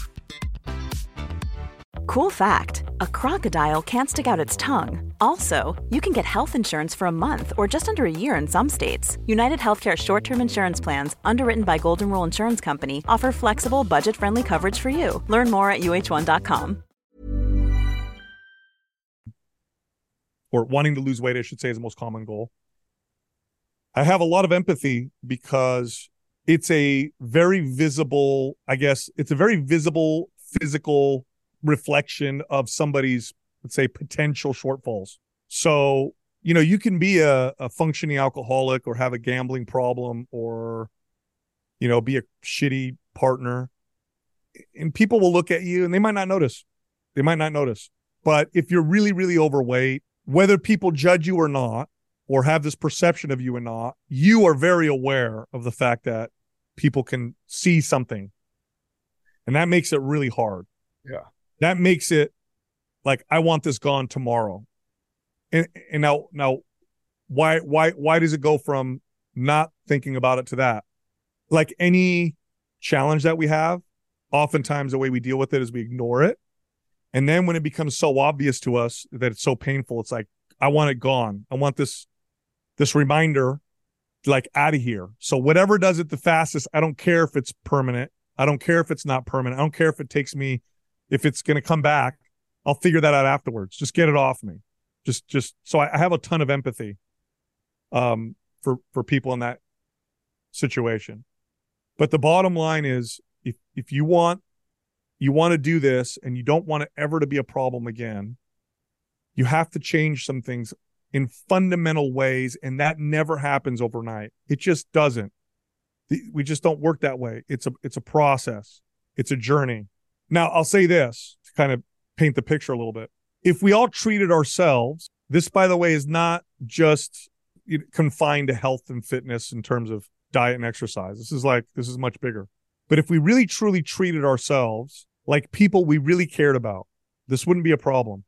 Cool fact, a crocodile can't stick out its tongue. Also, you can get health insurance for a month or just under a year in some states. United Healthcare short-term insurance plans, underwritten by Golden Rule Insurance Company, offer flexible, budget-friendly coverage for you. Learn more at U H one dot com. Or wanting to lose weight, I should say, is the most common goal. I have a lot of empathy because it's a very visible, I guess, it's a very visible physical reflection of somebody's, let's say, potential shortfalls. So, you know, you can be a, a functioning alcoholic or have a gambling problem or, you know, be a shitty partner, and people will look at you and they might not notice. They might not notice. But if you're really, really overweight, whether people judge you or not, or have this perception of you or not, you are very aware of the fact that people can see something. And that makes it really hard. Yeah. That makes it like, I want this gone tomorrow. And and now now why why why does it go from not thinking about it to that? Like any challenge that we have, oftentimes the way we deal with it is we ignore it. And then when it becomes so obvious to us that it's so painful, it's like, I want it gone. I want this this reminder like out of here. So whatever does it the fastest, I don't care if it's permanent. I don't care if it's not permanent. I don't care if it takes me, if it's going to come back, I'll figure that out afterwards. Just get it off me. Just, just, so I, I have a ton of empathy, um, for, for people in that, situation. But the bottom line is, if if you want you want to do this and you don't want it ever to be a problem again, you have to change some things in fundamental ways, and that never happens overnight. It just doesn't. We just don't work that way. It's a it's a process. It's a journey. Now, I'll say this to kind of paint the picture a little bit. If we all treated ourselves, this, by the way, is not just confined to health and fitness in terms of diet and exercise. This is like, this is much bigger. But if we really truly treated ourselves like people we really cared about, this wouldn't be a problem.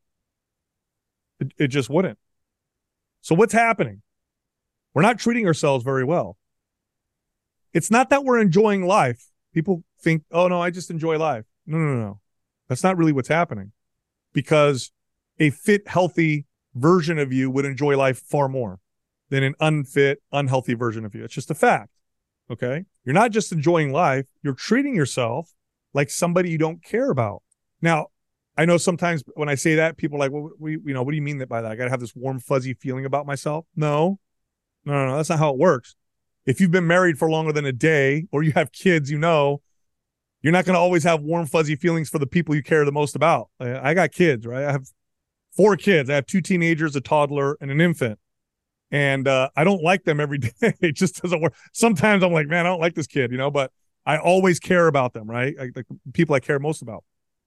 It, it just wouldn't. So what's happening? We're not treating ourselves very well. It's not that we're enjoying life. People think, oh, no, I just enjoy life. No, no, no, no. That's not really what's happening, because a fit, healthy version of you would enjoy life far more than an unfit, unhealthy version of you. It's just a fact. Okay. You're not just enjoying life. You're treating yourself like somebody you don't care about. Now, I know sometimes when I say that, people are like, well, we, you know, what do you mean that by that? I got to have this warm, fuzzy feeling about myself. No, no, no, no. That's not how it works. If you've been married for longer than a day, or you have kids, you know, you're not going to always have warm, fuzzy feelings for the people you care the most about. I got kids, right? I have four kids. I have two teenagers, a toddler, and an infant. And uh, I don't like them every day. It just doesn't work. Sometimes I'm like, man, I don't like this kid, you know, but I always care about them, right? Like the people I care most about.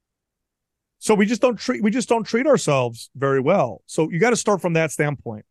So we just don't treat, we just don't treat ourselves very well. So you got to start from that standpoint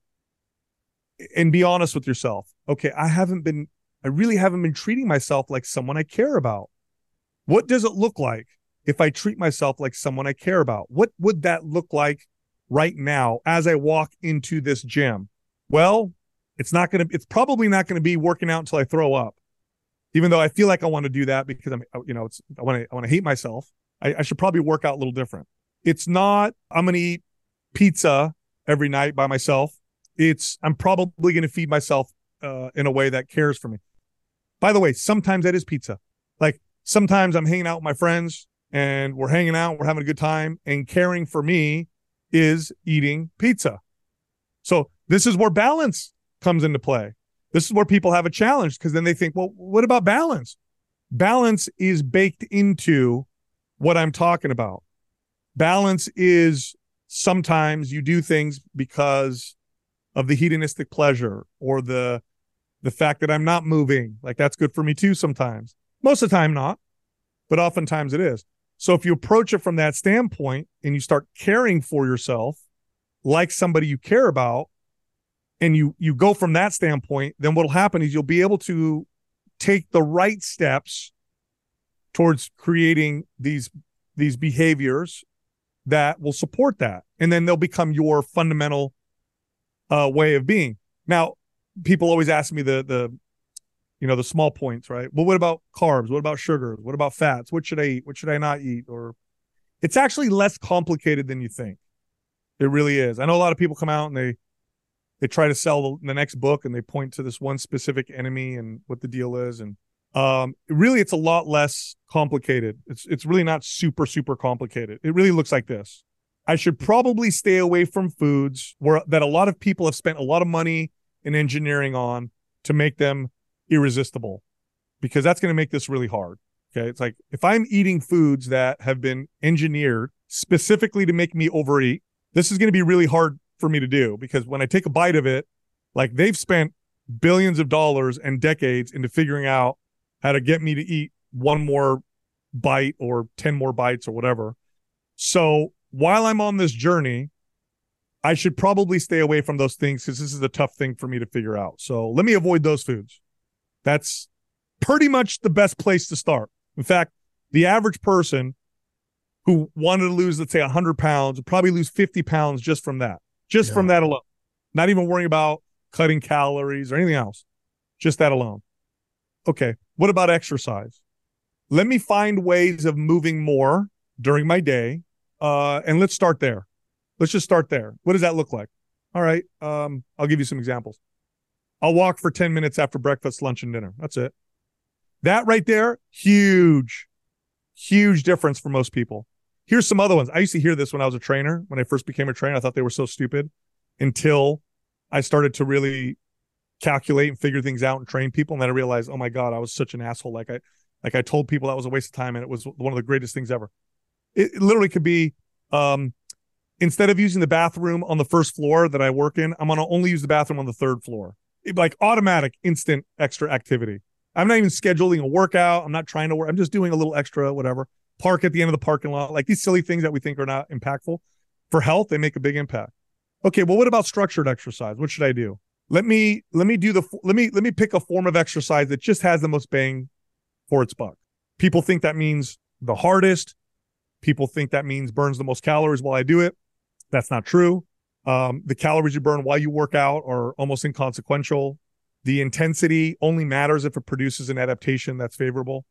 and be honest with yourself. Okay, I haven't been, I really haven't been treating myself like someone I care about. What does it look like if I treat myself like someone I care about? What would that look like right now as I walk into this gym? Well, it's not going to, it's probably not going to be working out until I throw up, even though I feel like I want to do that because I'm, you know, it's, I want to, I want to hate myself. I, I should probably work out a little different. It's not, I'm going to eat pizza every night by myself. It's, I'm probably going to feed myself uh, in a way that cares for me. By the way, sometimes that is pizza. Like sometimes I'm hanging out with my friends and we're hanging out, we're having a good time, and caring for me is eating pizza. So this is where balance comes into play. This is where people have a challenge, because then they think, well, what about balance? Balance is baked into what I'm talking about. Balance is sometimes you do things because of the hedonistic pleasure or the the fact that I'm not moving. Like that's good for me too sometimes. Most of the time not, but oftentimes it is. So if you approach it from that standpoint and you start caring for yourself like somebody you care about, and you you go from that standpoint, then what'll happen is you'll be able to take the right steps towards creating these these behaviors that will support that. And then they'll become your fundamental uh, way of being. Now, people always ask me the, the, you know, the small points, right? Well, what about carbs? What about sugars? What about fats? What should I eat? What should I not eat? Or it's actually less complicated than you think. It really is. I know a lot of people come out and they, they try to sell the, the next book and they point to this one specific enemy and what the deal is. And um, really, it's a lot less complicated. It's, it's really not super, super complicated. It really looks like this. I should probably stay away from foods where that a lot of people have spent a lot of money in engineering on to make them irresistible, because that's going to make this really hard. Okay. It's like if I'm eating foods that have been engineered specifically to make me overeat, this is going to be really hard for me to do, because when I take a bite of it, like they've spent billions of dollars and decades into figuring out how to get me to eat one more bite or ten more bites or whatever. So while I'm on this journey, I should probably stay away from those things, because this is a tough thing for me to figure out. So let me avoid those foods. That's pretty much the best place to start. In fact, the average person who wanted to lose, let's say, one hundred pounds would probably lose fifty pounds just from that. Just yeah. from that alone. Not even worrying about cutting calories or anything else. Just that alone. Okay, what about exercise? Let me find ways of moving more during my day, uh, and let's start there. Let's just start there. What does that look like? All right, um, I'll give you some examples. I'll walk for ten minutes after breakfast, lunch, and dinner. That's it. That right there, huge, huge difference for most people. Here's some other ones. I used to hear this when I was a trainer. When I first became a trainer, I thought they were so stupid until I started to really calculate and figure things out and train people. And then I realized, oh my God, I was such an asshole. Like I, like I told people that was a waste of time, and it was one of the greatest things ever. It, it literally could be, um, instead of using the bathroom on the first floor that I work in, I'm going to only use the bathroom on the third floor. It, like automatic, instant extra activity. I'm not even scheduling a workout. I'm not trying to work. I'm just doing a little extra, whatever. Park at the end of the parking lot. Like these silly things that we think are not impactful. For health, they make a big impact. Okay, well, what about structured exercise? What should I do? Let me let me do the let me let me pick a form of exercise that just has the most bang for its buck. People think that means the hardest. People think that means burns the most calories while I do it. That's not true. Um, the calories you burn while you work out are almost inconsequential. The intensity only matters if it produces an adaptation that's favorable.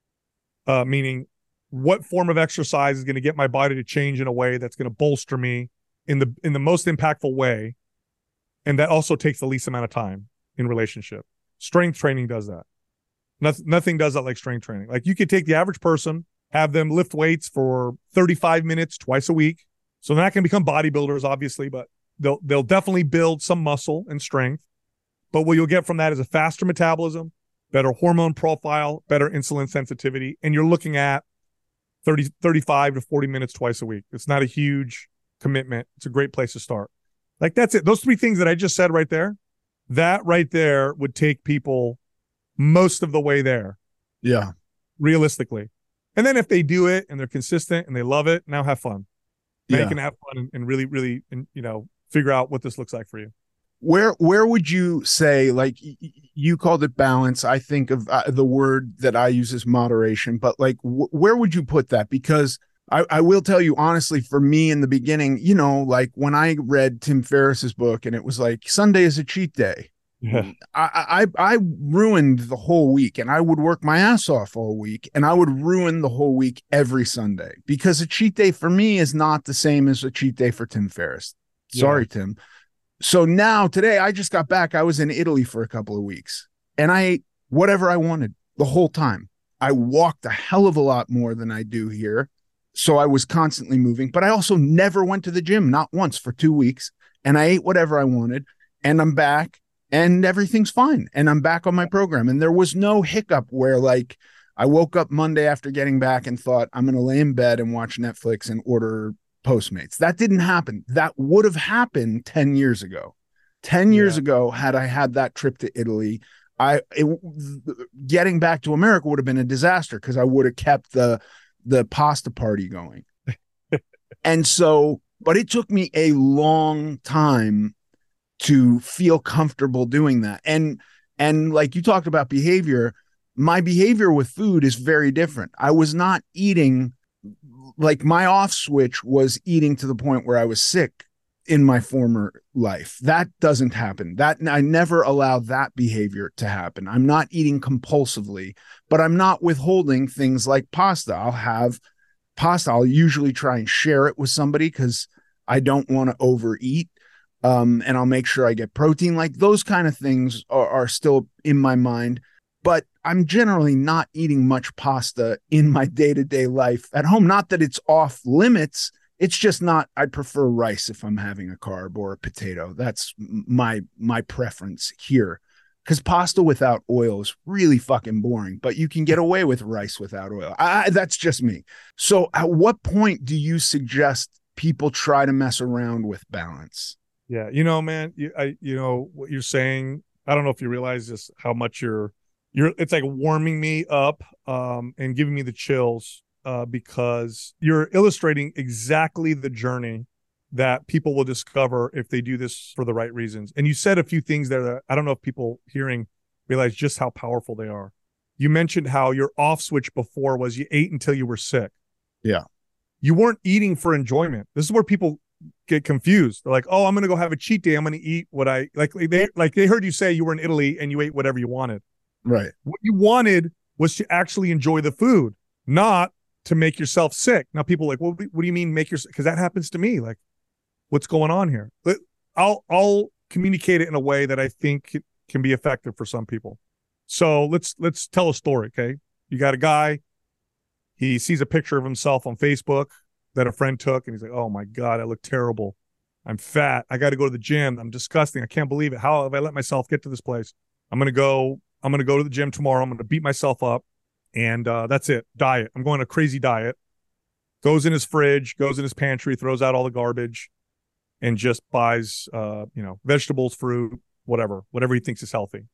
Uh, meaning, what form of exercise is going to get my body to change in a way that's going to bolster me in the in the most impactful way, and that also takes the least amount of time in relationship. Strength training does that. Nothing, nothing does that like strength training. Like you could take the average person, have them lift weights for thirty-five minutes twice a week. So they're not going to become bodybuilders, obviously, but they'll they'll definitely build some muscle and strength. But what you'll get from that is a faster metabolism, better hormone profile, better insulin sensitivity, and you're looking at thirty, thirty-five to forty minutes twice a week. It's not a huge commitment. It's a great place to start. Like that's it. Those three things that I just said right there, that right there would take people most of the way there. Yeah. Realistically. And then if they do it and they're consistent and they love it, now have fun. Now Yeah. you can have fun and, and really, really, and, you know, figure out what this looks like for you. Where where would you say, like y- y- you called it balance? I think of uh, the word that I use is moderation, but like wh- where would you put that? Because I, I will tell you honestly, for me in the beginning, you know, like when I read Tim Ferriss's book and it was like Sunday is a cheat day. Yeah. I, I I ruined the whole week, and I would work my ass off all week, and I would ruin the whole week every Sunday, because a cheat day for me is not the same as a cheat day for Tim Ferriss. Sorry, yeah. Tim. So now today I just got back. I was in Italy for a couple of weeks, and I ate whatever I wanted the whole time. I walked a hell of a lot more than I do here. So I was constantly moving, but I also never went to the gym, not once, for two weeks. And I ate whatever I wanted, and I'm back. And everything's fine. And I'm back on my program. And there was no hiccup where, like, I woke up Monday after getting back and thought, I'm going to lay in bed and watch Netflix and order Postmates. That didn't happen. That would have happened ten years ago. ten years yeah. ago, had I had that trip to Italy, I it, getting back to America would have been a disaster, because I would have kept the, the pasta party going. And so, but it took me a long time to feel comfortable doing that. And, and like you talked about behavior, my behavior with food is very different. I was not eating, like my off switch was eating to the point where I was sick in my former life. That doesn't happen. That I never allow that behavior to happen. I'm not eating compulsively, but I'm not withholding things like pasta. I'll have pasta. I'll usually try and share it with somebody because I don't want to overeat. Um, and I'll make sure I get protein. Like those kind of things are, are still in my mind, but I'm generally not eating much pasta in my day-to-day life at home. Not that it's off limits. It's just not, I prefer rice if I'm having a carb or a potato. That's my, my preference here, because pasta without oil is really fucking boring, but you can get away with rice without oil. I, that's just me. So at what point do you suggest people try to mess around with balance? Yeah, you know, man, you, I, you know what you're saying. I don't know if you realize just how much you're, you're. It's like warming me up, um, and giving me the chills, uh, because you're illustrating exactly the journey that people will discover if they do this for the right reasons. And you said a few things there that I don't know if people hearing realize just how powerful they are. You mentioned how your off switch before was you ate until you were sick. Yeah, you weren't eating for enjoyment. This is where people get confused. They're like, oh, I'm going to go have a cheat day. I'm going to eat what I like. They like they heard you say you were in Italy and you ate whatever you wanted. Right. What you wanted was to actually enjoy the food, not to make yourself sick. Now people are like, well, what do you mean make yourself? Because that happens to me. Like, what's going on here? I'll I'll communicate it in a way that I think can be effective for some people. So let's let's tell a story. Okay, you got a guy. He sees a picture of himself on Facebook that a friend took, and he's like, oh my God, I look terrible. I'm fat. I got to go to the gym. I'm disgusting. I can't believe it. How have I let myself get to this place? I'm going to go, I'm going to go to the gym tomorrow. I'm going to beat myself up. And uh, that's it. Diet. I'm going on a crazy diet. Goes in his fridge, goes in his pantry, throws out all the garbage, and just buys, uh, you know, vegetables, fruit, whatever, whatever he thinks is healthy.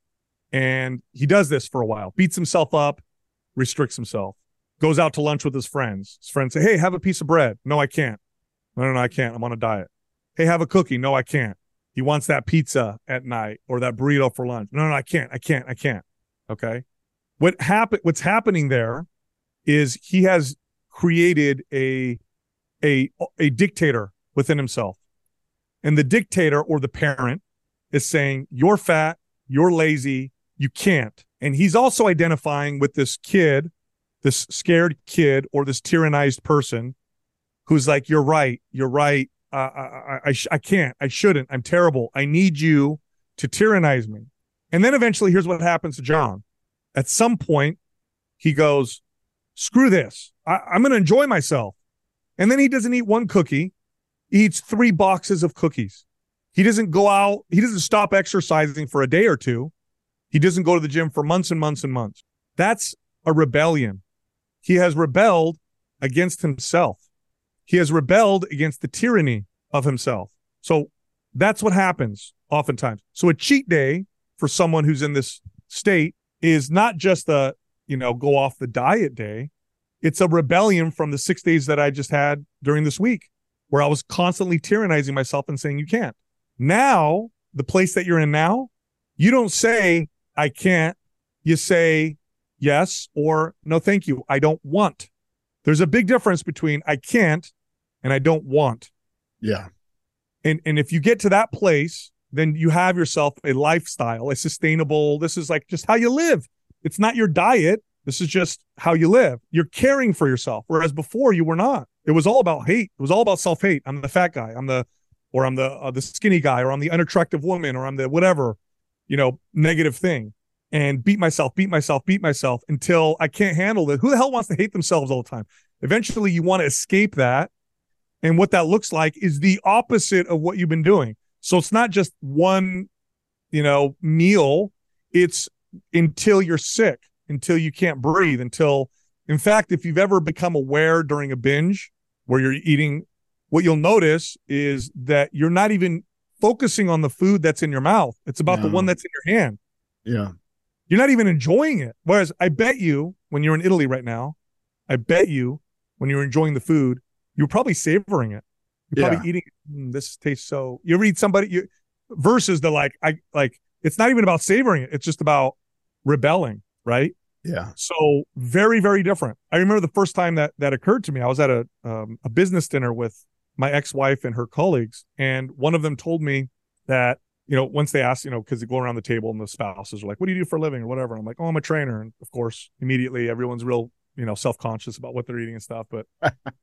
And he does this for a while, beats himself up, restricts himself, goes out to lunch with his friends. His friends say, hey, have a piece of bread. No, I can't. No, no, no, I can't. I'm on a diet. Hey, have a cookie. No, I can't. He wants that pizza at night or that burrito for lunch. No, no, I can't. I can't. I can't. Okay. What happen? What's happening there is he has created a, a, a dictator within himself. And the dictator or the parent is saying, you're fat, you're lazy, you can't. And he's also identifying with this kid, this scared kid or this tyrannized person who's like, you're right, you're right. Uh, I, I, I, I can't, I shouldn't, I'm terrible. I need you to tyrannize me. And then eventually, here's what happens to John. At some point, he goes, screw this. I, I'm going to enjoy myself. And then he doesn't eat one cookie. He eats three boxes of cookies. He doesn't go out. He doesn't stop exercising for a day or two. He doesn't go to the gym for months and months and months. That's a rebellion. He has rebelled against himself. He has rebelled against the tyranny of himself. So that's what happens oftentimes. So a cheat day for someone who's in this state is not just a, you know, go off the diet day. It's a rebellion from the six days that I just had during this week where I was constantly tyrannizing myself and saying, you can't. Now, the place that you're in now, you don't say, I can't. You say, yes, or no, thank you. I don't want. There's a big difference between I can't and I don't want. Yeah. And, and if you get to that place, then you have yourself a lifestyle, a sustainable, this is like just how you live. It's not your diet. This is just how you live. You're caring for yourself. Whereas before you were not. It was all about hate. It was all about self-hate. I'm the fat guy. I'm the, or I'm the, uh, the skinny guy, or I'm the unattractive woman, or I'm the whatever, you know, negative thing. And beat myself, beat myself, beat myself until I can't handle it. Who the hell wants to hate themselves all the time? Eventually you want to escape that. And what that looks like is the opposite of what you've been doing. So it's not just one, you know, meal. It's until you're sick, until you can't breathe, until, in fact, if you've ever become aware during a binge where you're eating, what you'll notice is that you're not even focusing on the food that's in your mouth. It's about no. the one that's in your hand. Yeah. You're not even enjoying it. Whereas I bet you when you're in Italy right now, I bet you when you're enjoying the food, you're probably savoring it. You're probably yeah. eating, mm, this tastes so, you read somebody, you versus the like, I like, it's not even about savoring it. It's just about rebelling, right? Yeah. So very, very different. I remember the first time that that occurred to me, I was at a, um, a business dinner with my ex-wife and her colleagues. And one of them told me that, you know, once they asked, you know, because they go around the table and the spouses are like, what do you do for a living or whatever? And I'm like, oh, I'm a trainer. And of course, immediately everyone's real, you know, self-conscious about what they're eating and stuff. But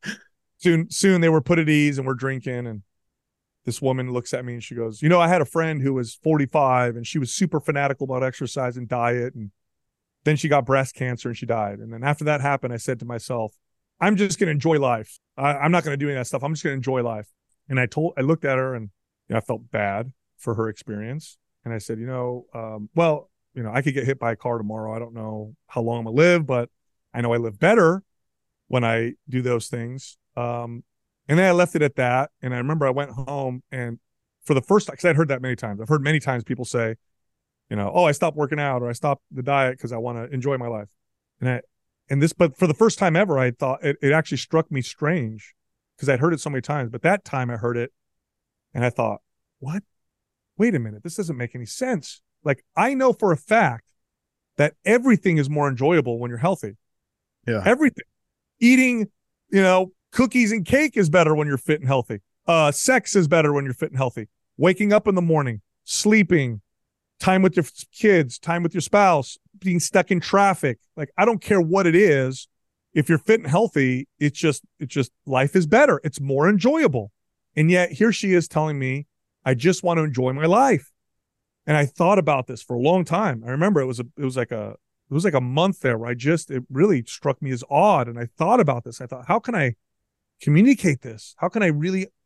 soon, soon they were put at ease and we're drinking. And this woman looks at me and she goes, you know, I had a friend who was forty-five and she was super fanatical about exercise and diet. And then she got breast cancer and she died. And then after that happened, I said to myself, I'm just going to enjoy life. I, I'm not going to do any of that stuff. I'm just going to enjoy life. And I told, I looked at her and you know, I felt bad for her experience. And I said, you know, um, well, you know, I could get hit by a car tomorrow. I don't know how long I'm going to live, but I know I live better when I do those things. Um, and then I left it at that. And I remember I went home and for the first time, because I'd heard that many times, I've heard many times people say, you know, oh, I stopped working out or I stopped the diet because I want to enjoy my life. And I, and this, but for the first time ever, I thought it, it actually struck me strange because I'd heard it so many times, but that time I heard it and I thought, what? Wait a minute. This doesn't make any sense. Like I know for a fact that everything is more enjoyable when you're healthy. Yeah. Everything. Eating, you know, cookies and cake is better when you're fit and healthy. Uh, sex is better when you're fit and healthy. Waking up in the morning, sleeping, time with your kids, time with your spouse, being stuck in traffic. Like, I don't care what it is. If you're fit and healthy, it's just, it's just life is better. It's more enjoyable. And yet here she is telling me, I just want to enjoy my life. And I thought about this for a long time. I remember it was a, it was like a, it was like a month there where I just, it really struck me as odd. And I thought about this. I thought, how can I communicate this? How can I really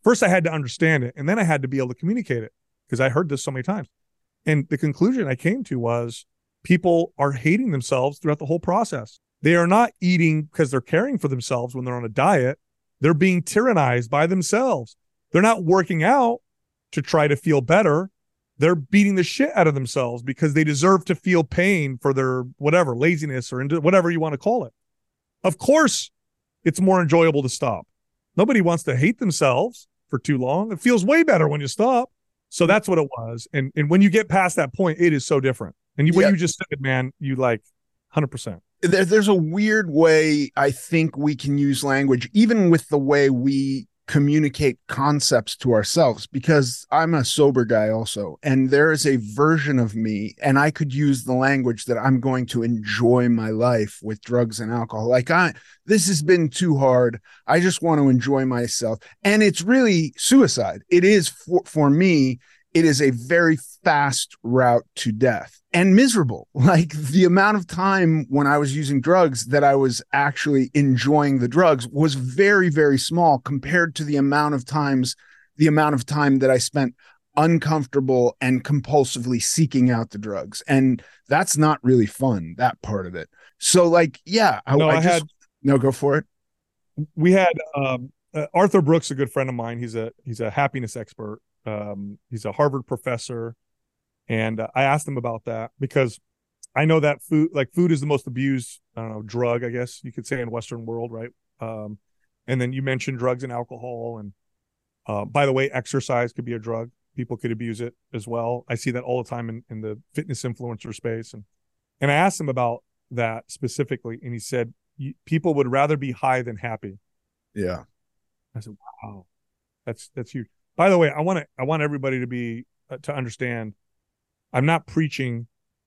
First, I had to understand it, and then I had to be able to communicate it because I heard this so many times. And the conclusion I came to was people are hating themselves throughout the whole process. They are not eating because they're caring for themselves when they're on a diet. They're being tyrannized by themselves. They're not working out to try to feel better. They're beating the shit out of themselves because they deserve to feel pain for their whatever, laziness or whatever you want to call it. Of course, it's more enjoyable to stop. Nobody wants to hate themselves for too long. It feels way better when you stop. So that's what it was. And and when you get past that point, it is so different. And you, yeah. what you just said, man, you like one hundred percent. There, there's a weird way I think we can use language, even with the way we communicate concepts to ourselves, because I'm a sober guy also. And there is a version of me, and I could use the language that I'm going to enjoy my life with drugs and alcohol. Like, I, this has been too hard. I just want to enjoy myself. And it's really suicide. It is for, for me, it is a very fast route to death and miserable. Like, the amount of time when I was using drugs that I was actually enjoying the drugs was very, very small compared to the amount of times, the amount of time that I spent uncomfortable and compulsively seeking out the drugs. And that's not really fun, that part of it. So like, yeah, I, no, I, I just, had, no, go for it. We had um, uh, Arthur Brooks, a good friend of mine. He's a, he's a happiness expert. Um, he's a Harvard professor. And uh, I asked him about that because I know that food, like food is the most abused, I don't know, drug, I guess you could say, in Western world, right? Um, and then you mentioned drugs and alcohol. And uh, by the way, exercise could be a drug. People could abuse it as well. I see that all the time in, in the fitness influencer space. And, and I asked him about that specifically. And he said, people would rather be high than happy. Yeah. I said, wow, that's, that's huge. By the way, I want to, I want everybody to be, uh, to understand, I'm not preaching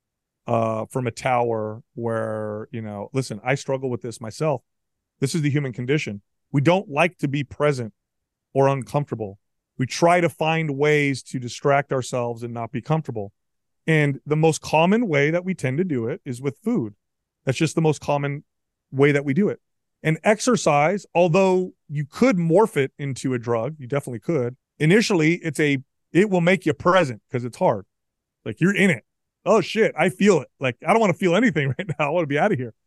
uh, from a tower where, you know, listen, I struggle with this myself. This is the human condition. We don't like to be present or uncomfortable. We try to find ways to distract ourselves and not be comfortable. And the most common way that we tend to do it is with food. That's just the most common way that we do it. And exercise, although you could morph it into a drug, you definitely could. Initially, it's a, it will make you present because it's hard. Like, you're in it. Oh shit, I feel it. Like, I don't want to feel anything right now. I want to be out of here.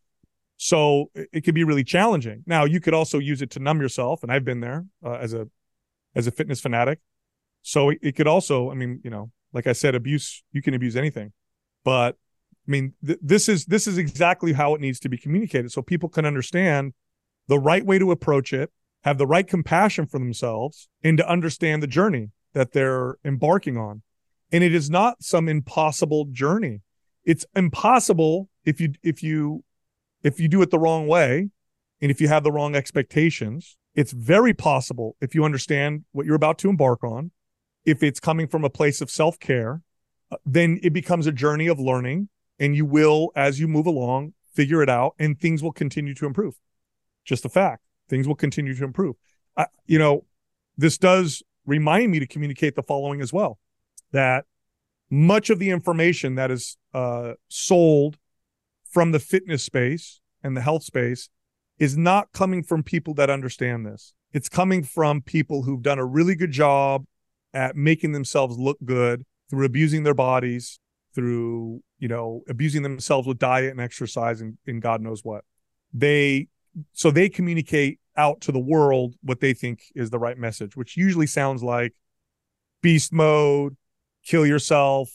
So it, it can be really challenging. Now, you could also use it to numb yourself, and I've been there uh, as a as a fitness fanatic. So it, it could also, I mean, you know, like I said, abuse, you can abuse anything. But I mean, th- this is this is exactly how it needs to be communicated, so people can understand the right way to approach it, have the right compassion for themselves, and to understand the journey that they're embarking on. And it is not some impossible journey. It's impossible if you if you if you do it the wrong way, and if you have the wrong expectations. It's very possible if you understand what you're about to embark on. If it's coming from a place of self-care, uh, then it becomes a journey of learning, and you will, as you move along, figure it out, and things will continue to improve. Just a fact. Things will continue to improve. I, you know, this does remind me to communicate the following as well, that much of the information that is uh, sold from the fitness space and the health space is not coming from people that understand this. It's coming from people who've done a really good job at making themselves look good through abusing their bodies, through, you know, abusing themselves with diet and exercise and, and God knows what. They, so they communicate out to the world what they think is the right message, which usually sounds like beast mode, kill yourself.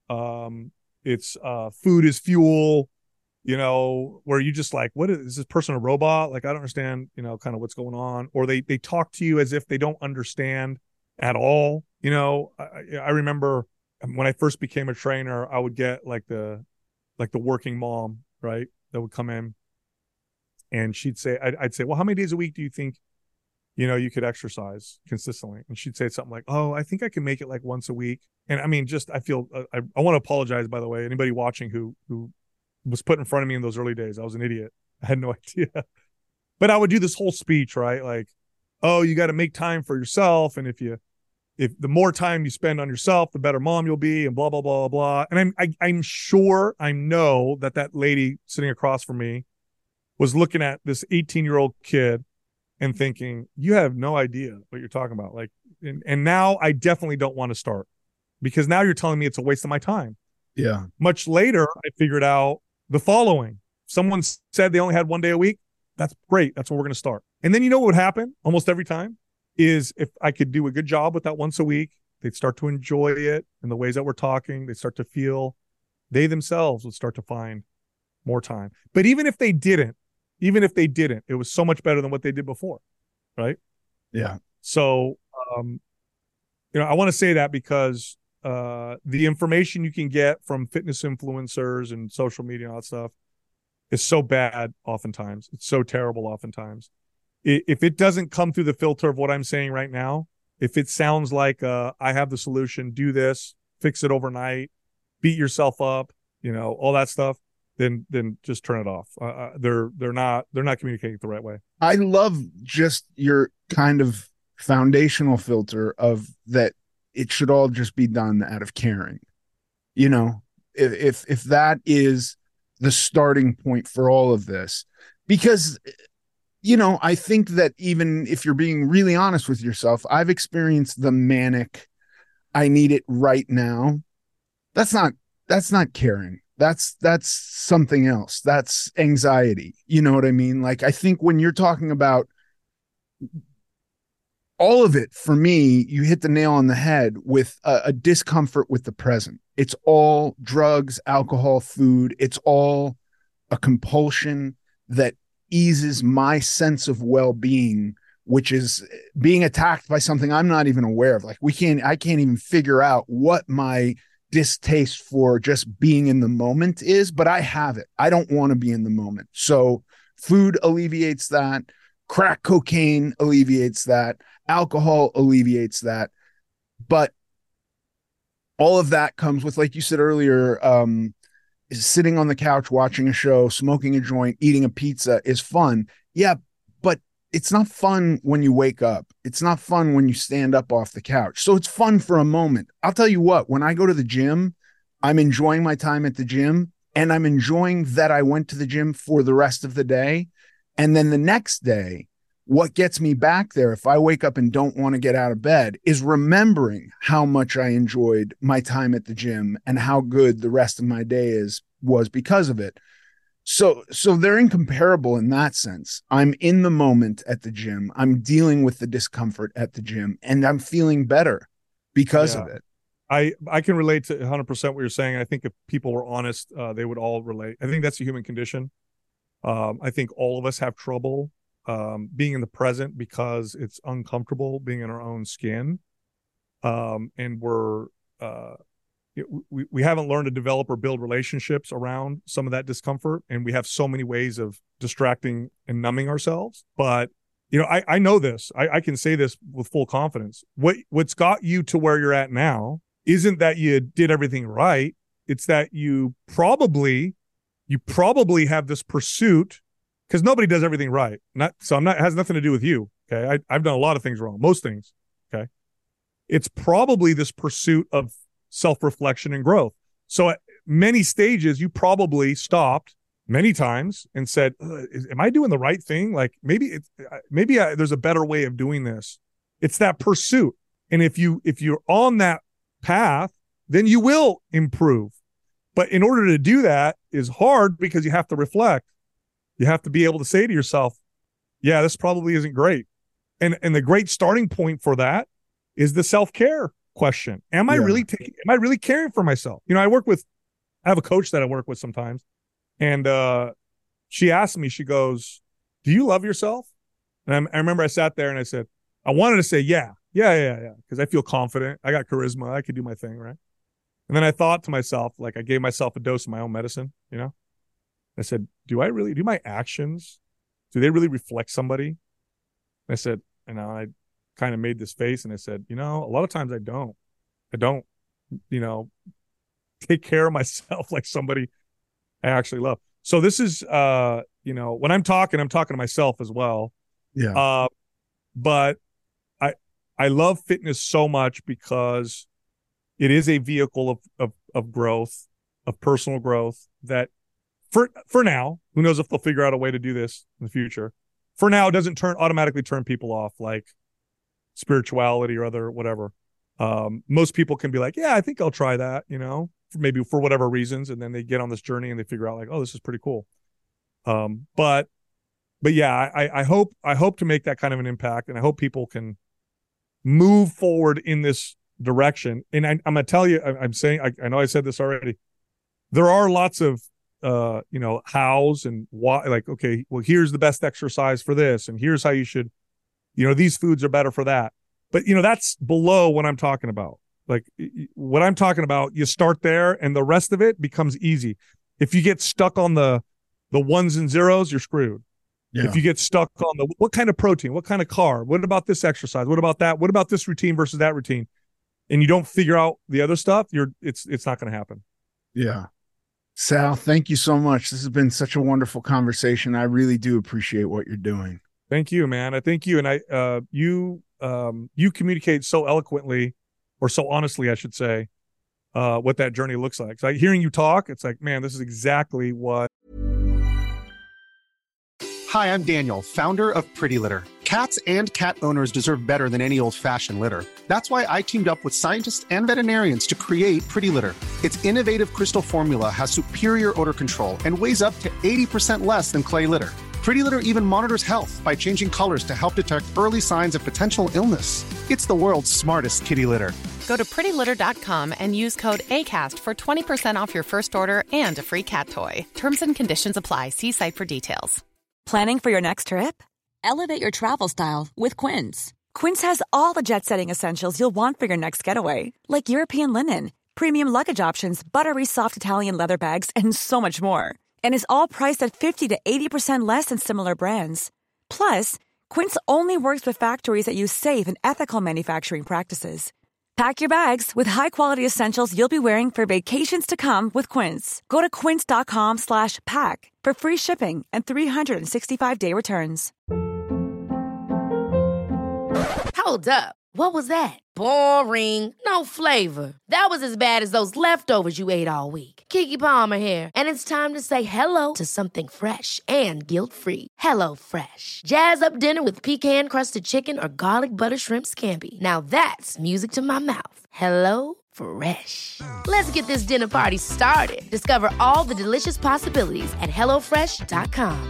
Um, it's uh, food is fuel, you know, where you just like, what is, is this person a robot? Like, I don't understand, you know, kind of what's going on. Or they, they talk to you as if they don't understand at all. You know, I, I remember when I first became a trainer, I would get like the, like the working mom, right, that would come in, and she'd say, I'd, I'd say, well, how many days a week do you think, you know, you could exercise consistently? And she'd say something like, oh, I think I can make it like once a week. And I mean, just, I feel, uh, I, I want to apologize, by the way, anybody watching who, who was put in front of me in those early days. I was an idiot. I had no idea, but I would do this whole speech, right? Like, oh, you got to make time for yourself. And if you, if the more time you spend on yourself, the better mom you'll be, and blah, blah, blah, blah. And I'm, I, I'm sure, I know that that lady sitting across from me was looking at this eighteen year old kid and thinking, you have no idea what you're talking about. Like, and, and now I definitely don't want to start because now you're telling me it's a waste of my time. Yeah. Much later, I figured out the following. Someone said they only had one day a week. That's great. That's where we're going to start. And then you know what would happen almost every time is if I could do a good job with that once a week, they'd start to enjoy it in the ways that we're talking. They'd start to feel they themselves would start to find more time. But even if they didn't, even if they didn't, it was so much better than what they did before. Right. Yeah. So, um, you know, I want to say that because uh, the information you can get from fitness influencers and social media and all that stuff is so bad oftentimes. It's so terrible oftentimes. If it doesn't come through the filter of what I'm saying right now, if it sounds like uh, I have the solution, do this, fix it overnight, beat yourself up, you know, all that stuff, then then just turn it off. Uh, they're they're not they're not communicating the right way. I love just your kind of foundational filter of that it should all just be done out of caring. You know, if if if that is the starting point for all of this, because you know, I think that even if you're being really honest with yourself, I've experienced the manic, I need it right now. That's not, that's not caring. That's, that's something else. That's anxiety. You know what I mean? Like, I think when you're talking about all of it, for me, you hit the nail on the head with a, a discomfort with the present. It's all drugs, alcohol, food. It's all a compulsion that eases my sense of well-being, which is being attacked by something I'm not even aware of. Like we can't, I can't even figure out what my distaste for just being in the moment is, but I have it. I don't want to be in the moment. So food alleviates that. Crack cocaine alleviates that. Alcohol alleviates that. But all of that comes with, like you said earlier, um, sitting on the couch, watching a show, smoking a joint, eating a pizza is fun. Yeah, but it's not fun when you wake up. It's not fun when you stand up off the couch. So it's fun for a moment. I'll tell you what, when I go to the gym, I'm enjoying my time at the gym and I'm enjoying that I went to the gym for the rest of the day. And then the next day, what gets me back there, if I wake up and don't want to get out of bed, is remembering how much I enjoyed my time at the gym and how good the rest of my day is was because of it. So, so they're incomparable in that sense. I'm in the moment at the gym. I'm dealing with the discomfort at the gym and I'm feeling better because yeah. of it. I, I can relate to one hundred percent what you're saying. I think if people were honest, uh, they would all relate. I think that's a human condition. Um, I think all of us have trouble um, being in the present because it's uncomfortable being in our own skin. Um, and we're, uh, we, we haven't learned to develop or build relationships around some of that discomfort. And we have so many ways of distracting and numbing ourselves. But, you know, I, I know this, I, I can say this with full confidence. What, what's got you to where you're at now isn't that you did everything right. It's that you probably, you probably have this pursuit, because nobody does everything right. Not so I'm not, it has nothing to do with you. Okay. I, I've done a lot of things wrong, most things. Okay. It's probably this pursuit of self-reflection and growth. So at many stages, you probably stopped many times and said, am I doing the right thing? Like maybe it's, maybe I, there's a better way of doing this. It's that pursuit. And if you, if you're on that path, then you will improve. But in order to do that is hard because you have to reflect. You have to be able to say to yourself, yeah, this probably isn't great. And and the great starting point for that is the self-care question. Am I yeah. really taking, am I really caring for myself? You know, I work with, I have a coach that I work with sometimes. And uh, she asked me, she goes, do you love yourself? And I, I remember I sat there and I said, I wanted to say, yeah, yeah, yeah, yeah. Because I feel confident. I got charisma. I could do my thing, right? And then I thought to myself, like I gave myself a dose of my own medicine, you know? I said, do I really, do my actions, do they really reflect somebody? And I said, and I kind of made this face and I said, you know, a lot of times I don't. I don't, you know, take care of myself like somebody I actually love. So this is, uh, you know, when I'm talking, I'm talking to myself as well. Yeah. Uh, but I, I love fitness so much because it is a vehicle of, of, of growth, of personal growth that for, for now, who knows if they'll figure out a way to do this in the future. for now, it doesn't turn automatically turn people off like spirituality or other whatever. Um, most people can be like, yeah, I think I'll try that, you know, maybe for whatever reasons. And then they get on this journey and they figure out like, oh, this is pretty cool. Um, but, but yeah, I, I hope, I hope to make that kind of an impact, and I hope people can move forward in this direction. And I, I'm going to tell you, I, I'm saying, I, I know I said this already. There are lots of, uh, you know, hows and why, like, okay, well, here's the best exercise for this, and here's how you should, you know, these foods are better for that. But, you know, that's below what I'm talking about. Like what I'm talking about, you start there and the rest of it becomes easy. If you get stuck on the, the ones and zeros, you're screwed. Yeah. If you get stuck on the, what kind of protein, what kind of carb, what about this exercise? What about that? What about this routine versus that routine? And you don't figure out the other stuff, you're it's, it's not going to happen. Yeah. Sal, thank you so much. This has been such a wonderful conversation. I really do appreciate what you're doing. Thank you, man. I thank you. And I, uh, you, um, you communicate so eloquently, or so honestly, I should say, uh, what that journey looks like. So like, hearing you talk, it's like, man, this is exactly what. Hi, I'm Daniel, founder of Pretty Litter. Cats and cat owners deserve better than any old-fashioned litter. That's why I teamed up with scientists and veterinarians to create Pretty Litter. Its innovative crystal formula has superior odor control and weighs up to eighty percent less than clay litter. Pretty Litter even monitors health by changing colors to help detect early signs of potential illness. It's the world's smartest kitty litter. Go to pretty litter dot com and use code ACAST for twenty percent off your first order and a free cat toy. Terms and conditions apply. See site for details. Planning for your next trip? Elevate your travel style with Quince. Quince has all the jet-setting essentials you'll want for your next getaway, like European linen, premium luggage options, buttery soft Italian leather bags, and so much more. And is all priced at fifty to eighty percent less than similar brands. Plus, Quince only works with factories that use safe and ethical manufacturing practices. Pack your bags with high-quality essentials you'll be wearing for vacations to come with Quince. Go to quince.com slash pack for free shipping and three sixty-five day returns. Hold up. What was that? Boring. No flavor. That was as bad as those leftovers you ate all week. Keke Palmer here, and it's time to say hello to something fresh and guilt-free. Hello Fresh. Jazz up dinner with pecan-crusted chicken or garlic butter shrimp scampi. Now that's music to my mouth. Hello Fresh. Let's get this dinner party started. Discover all the delicious possibilities at hello fresh dot com.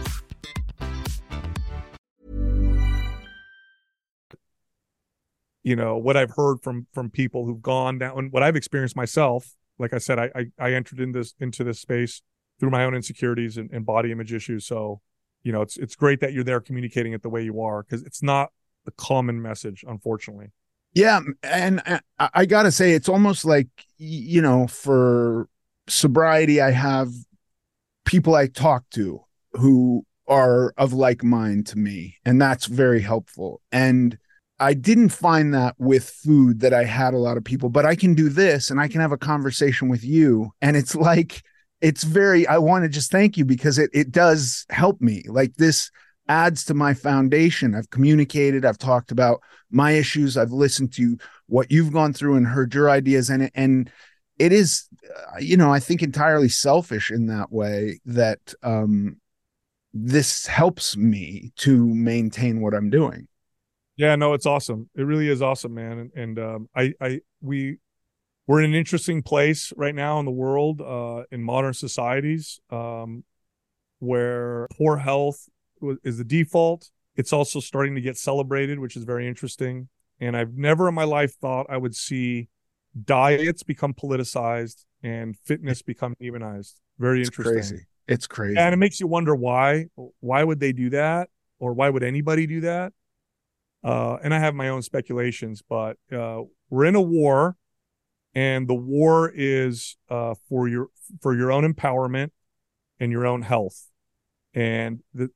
You know, what I've heard from from people who've gone down, and what I've experienced myself. Like I said, I I, I entered in this into this space through my own insecurities and, and body image issues. So, you know, it's it's great that you're there communicating it the way you are, because it's not the common message, unfortunately. Yeah, and I, I gotta say, it's almost like, you know, for sobriety, I have people I talk to who are of like mind to me, and that's very helpful. And I didn't find that with food, that I had a lot of people, but I can do this and I can have a conversation with you. And it's like, it's very, I want to just thank you, because it, it does help me. Like, this adds to my foundation. I've communicated, I've talked about my issues, I've listened to what you've gone through and heard your ideas. And, and it is, uh, you know, I think entirely selfish in that way, that um, this helps me to maintain what I'm doing. Yeah, no, it's awesome. It really is awesome, man. And, and um, I, I, we, we're in an interesting place right now in the world, uh, in modern societies, um, where poor health is the default. It's also starting to get celebrated, which is very interesting. And I've never in my life thought I would see diets become politicized and fitness become demonized. Very it's interesting. Crazy. It's crazy. And it makes you wonder why. Why would they do that? Or why would anybody do that? Uh, and I have my own speculations, but uh, we're in a war, and the war is uh, for your for your own empowerment and your own health. And the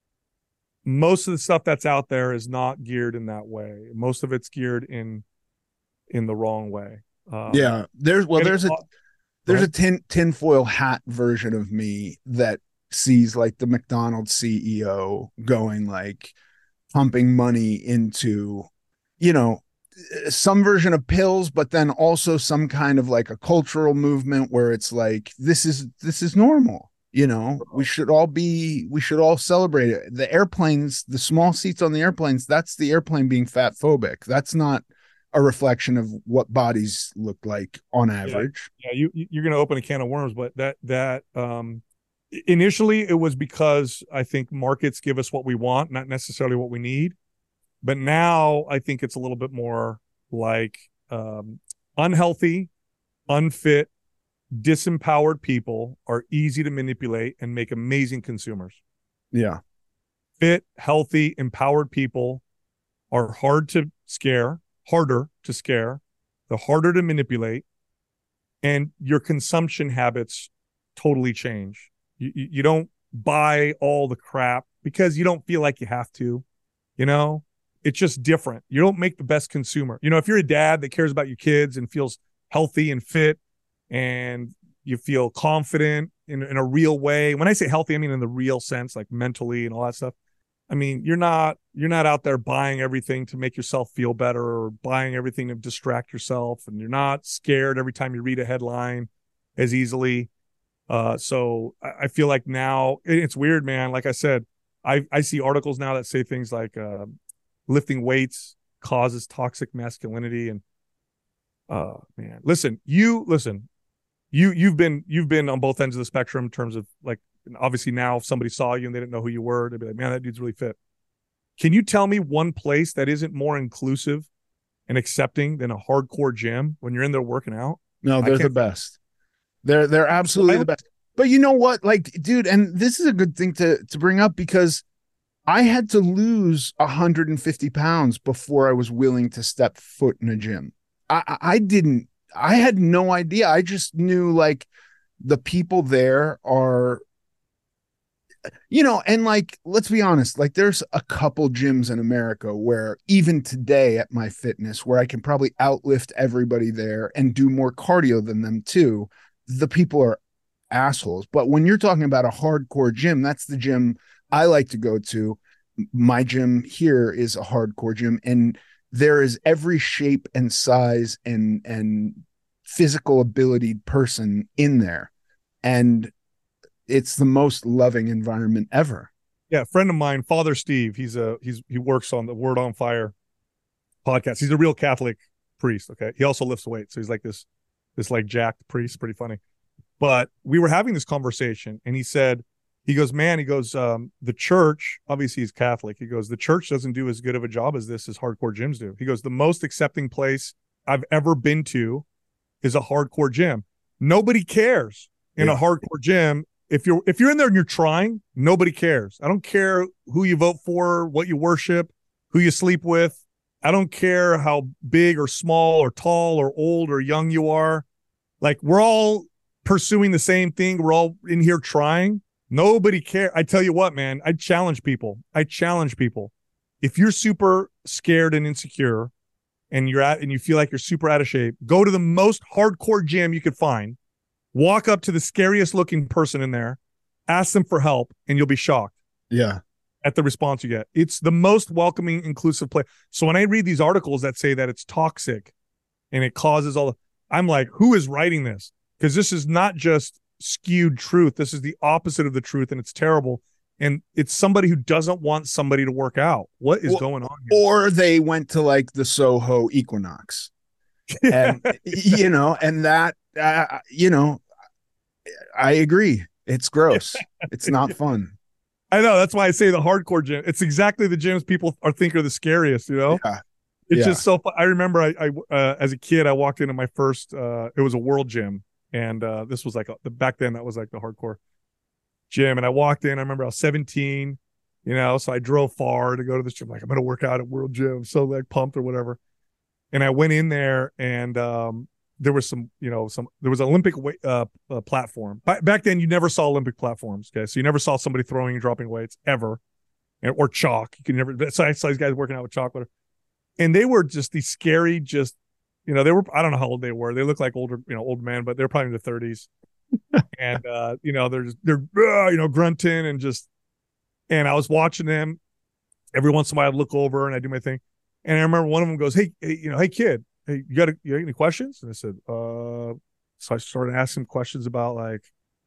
most of the stuff that's out there is not geared in that way. Most of it's geared in in the wrong way. Um, yeah, there's well, there's a there's a tin tinfoil hat version of me that sees like the McDonald's C E O going like, pumping money into, you know, some version of pills, but then also some kind of like a cultural movement where it's like, this is, this is normal. You know, we should all be, we should all celebrate it. The airplanes, the small seats on the airplanes, that's the airplane being fat phobic. That's not a reflection of what bodies look like on average. Yeah, yeah you, you're going to open a can of worms, but that, that, um, initially it was because I think markets give us what we want, not necessarily what we need. But now I think it's a little bit more like, um, unhealthy, unfit, disempowered people are easy to manipulate and make amazing consumers. Yeah. Fit, healthy, empowered people are hard to scare, harder to scare, the harder to manipulate, and your consumption habits totally change. You, you, you don't buy all the crap because you don't feel like you have to, you know, it's just different. You don't make the best consumer. You know, if you're a dad that cares about your kids and feels healthy and fit, and you feel confident in, in a real way. When I say healthy, I mean in the real sense, like mentally and all that stuff. I mean, you're not you're not out there buying everything to make yourself feel better or buying everything to distract yourself, and you're not scared every time you read a headline as easily. Uh, so I, I feel like now it's weird, man. Like I said, I I see articles now that say things like uh, lifting weights causes toxic masculinity, and uh, man, listen, you listen. You you've been you've been on both ends of the spectrum in terms of, like, obviously now if somebody saw you and they didn't know who you were, they'd be like, man, that dude's really fit. Can you tell me one place that isn't more inclusive and accepting than a hardcore gym when you're in there working out? No, they're the best. They're they're absolutely the best. But you know what? Like, dude, and this is a good thing to to bring up because I had to lose one hundred fifty pounds before I was willing to step foot in a gym. I I didn't I had no idea. I just knew, like, the people there are, you know, and like, let's be honest, like there's a couple gyms in America where even today at my fitness, where I can probably outlift everybody there and do more cardio than them too. The people are assholes. But when you're talking about a hardcore gym, that's the gym I like to go to. My gym here is a hardcore gym, and there is every shape and size and and physical ability person in there, and it's the most loving environment ever. Yeah, a friend of mine, Father Steve, he's a he's he works on the Word on Fire podcast. He's a real Catholic priest. Okay, he also lifts weights, so he's like this this like jacked priest, pretty funny. But we were having this conversation, and he said, he goes, man, he goes, um, the church, obviously he's Catholic. He goes, the church doesn't do as good of a job as this as hardcore gyms do. He goes, the most accepting place I've ever been to is a hardcore gym. Nobody cares in yeah. a hardcore gym. If you're, if you're in there and you're trying, nobody cares. I don't care who you vote for, what you worship, who you sleep with. I don't care how big or small or tall or old or young you are. Like, we're all pursuing the same thing. We're all in here trying. Nobody care. I tell you what, man, I challenge people. I challenge people. If you're super scared and insecure and you're at, and you feel like you're super out of shape, go to the most hardcore gym you could find, walk up to the scariest looking person in there, ask them for help, and you'll be shocked. Yeah. At the response you get. It's the most welcoming, inclusive place. So when I read these articles that say that it's toxic and it causes all the, I'm like, who is writing this? Because this is not just skewed truth. This is the opposite of the truth, and it's terrible. And it's somebody who doesn't want somebody to work out. What is or, going on here? Or they went to like the Soho Equinox, and you know, and that uh, you know, I agree. It's gross. It's not fun. I know. That's why I say the hardcore gym. It's exactly the gyms people are think are the scariest. You know, yeah. it's yeah. just so fun. I remember I, I uh, as a kid, I walked into my first. Uh, it was a World Gym. And uh, this was like a, the back then that was like the hardcore gym. And I walked in. I remember I was seventeen, you know, so I drove far to go to this gym. Like, I'm going to work out at World Gym. So like pumped or whatever. And I went in there, and um, there was some, you know, some, there was an Olympic weight, uh, uh, platform. Ba- back then you never saw Olympic platforms. Okay. So you never saw somebody throwing and dropping weights ever, and, or chalk. You can never, so I saw these guys working out with chalk, whatever. And they were just these scary, just, you know, they were, I don't know how old they were. They looked like older, you know, old men, but they're probably in their thirties. And, uh, you know, they're just, they're, uh, you know, grunting and just, and I was watching them. Every once in a while I'd look over and I do my thing. And I remember one of them goes, hey, hey you know, hey kid, hey, you got, a, you got any questions? And I said, uh, so I started asking questions about like,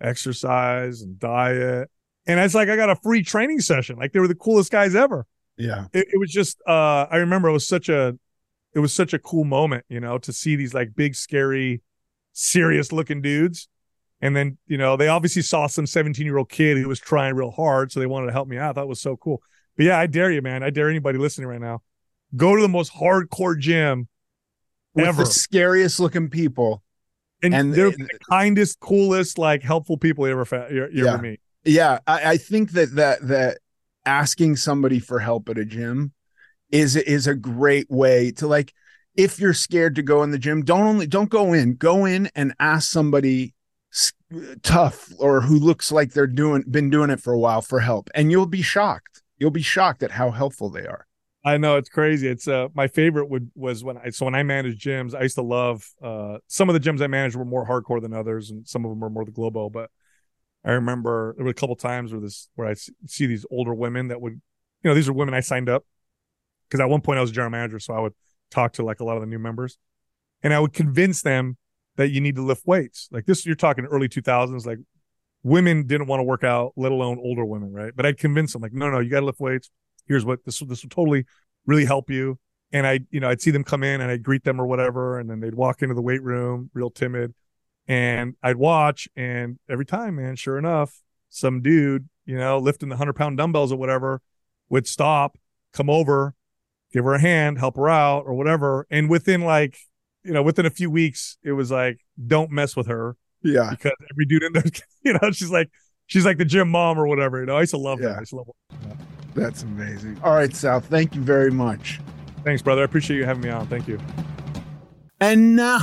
exercise and diet. And it's like I got a free training session. Like they were the coolest guys ever. Yeah. It, it was just uh I remember it was such a it was such a cool moment, you know, to see these like big, scary, serious looking dudes. And then, you know, they obviously saw some seventeen year old kid who was trying real hard. So they wanted to help me out. I thought it was so cool. But yeah, I dare you, man. I dare anybody listening right now. Go to the most hardcore gym with ever. The scariest looking people. And, and they're the, the kindest, coolest, like helpful people you ever, fa- you, you yeah. ever meet. Yeah. I, I think that, that, that asking somebody for help at a gym is, is a great way to, like, if you're scared to go in the gym, don't only, don't go in, go in and ask somebody tough or who looks like they're doing, been doing it for a while for help. And you'll be shocked. You'll be shocked at how helpful they are. I know, it's crazy. It's uh my favorite would was when I so when I managed gyms, I used to love uh some of the gyms I managed were more hardcore than others, and some of them were more the Globo. But I remember there were a couple times where this where I see these older women that would, you know, these are women I signed up because at one point I was a general manager, so I would talk to like a lot of the new members, and I would convince them that you need to lift weights. Like this, you're talking early two thousands. Like women didn't want to work out, let alone older women, right? But I'd convince them, like, no, no, you got to lift weights. Here's what this this will totally really help you. And I, you know, I'd see them come in and I'd greet them or whatever, and then they'd walk into the weight room real timid, and I'd watch. And every time, man, sure enough, some dude, you know, lifting the hundred pound dumbbells or whatever, would stop, come over, give her a hand, help her out or whatever. And within like, you know, within a few weeks, it was like, don't mess with her. Yeah. Because every dude in there, you know, she's like, she's like the gym mom or whatever. You know, I used to love yeah. that. I used to love that. That's amazing. All right, Sal, thank you very much. Thanks, brother. I appreciate you having me on. Thank you. And now,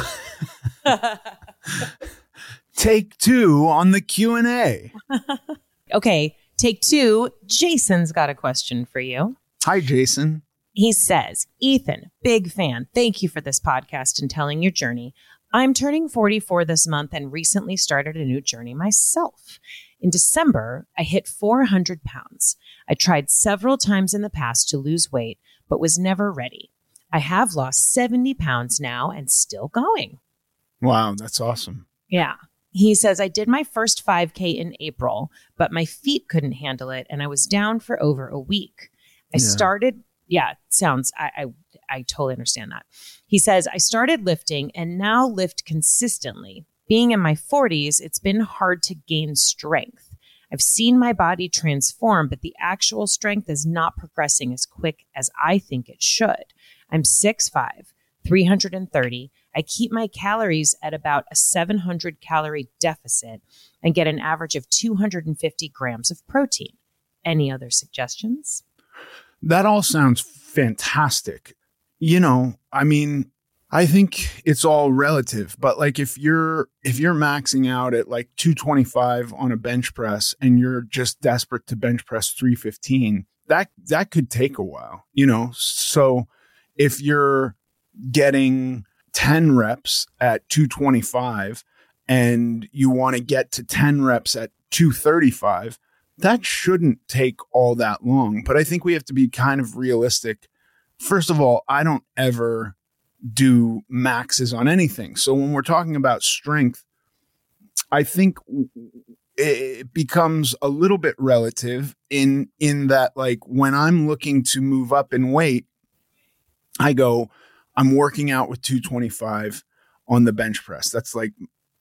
take two on the Q and A. Okay, take two. Jason's got a question for you. Hi, Jason. He says, Ethan, big fan. Thank you for this podcast and telling your journey. I'm turning forty-four this month and recently started a new journey myself. In December, I hit four hundred pounds. I tried several times in the past to lose weight, but was never ready. I have lost seventy pounds now and still going. Wow, that's awesome. Yeah. He says, I did my first five K in April, but my feet couldn't handle it, and I was down for over a week. I Yeah. started, yeah, sounds, I, I I totally understand that. He says, I started lifting and now lift consistently. Being in my forties, it's been hard to gain strength. I've seen my body transform, but the actual strength is not progressing as quick as I think it should. I'm six five, three hundred thirty. I keep my calories at about a seven hundred calorie deficit and get an average of two hundred fifty grams of protein. Any other suggestions? That all sounds fantastic. You know, I mean, I think it's all relative, but like if you're if you're maxing out at like two twenty-five on a bench press and you're just desperate to bench press three fifteen, that that could take a while, you know. So if you're getting ten reps at two twenty-five and you want to get to ten reps at two thirty-five, that shouldn't take all that long. But I think we have to be kind of realistic. First of all, I don't ever do maxes on anything. So when we're talking about strength, I think it becomes a little bit relative in, in that, like, when I'm looking to move up in weight, I go, I'm working out with two twenty-five on the bench press. That's like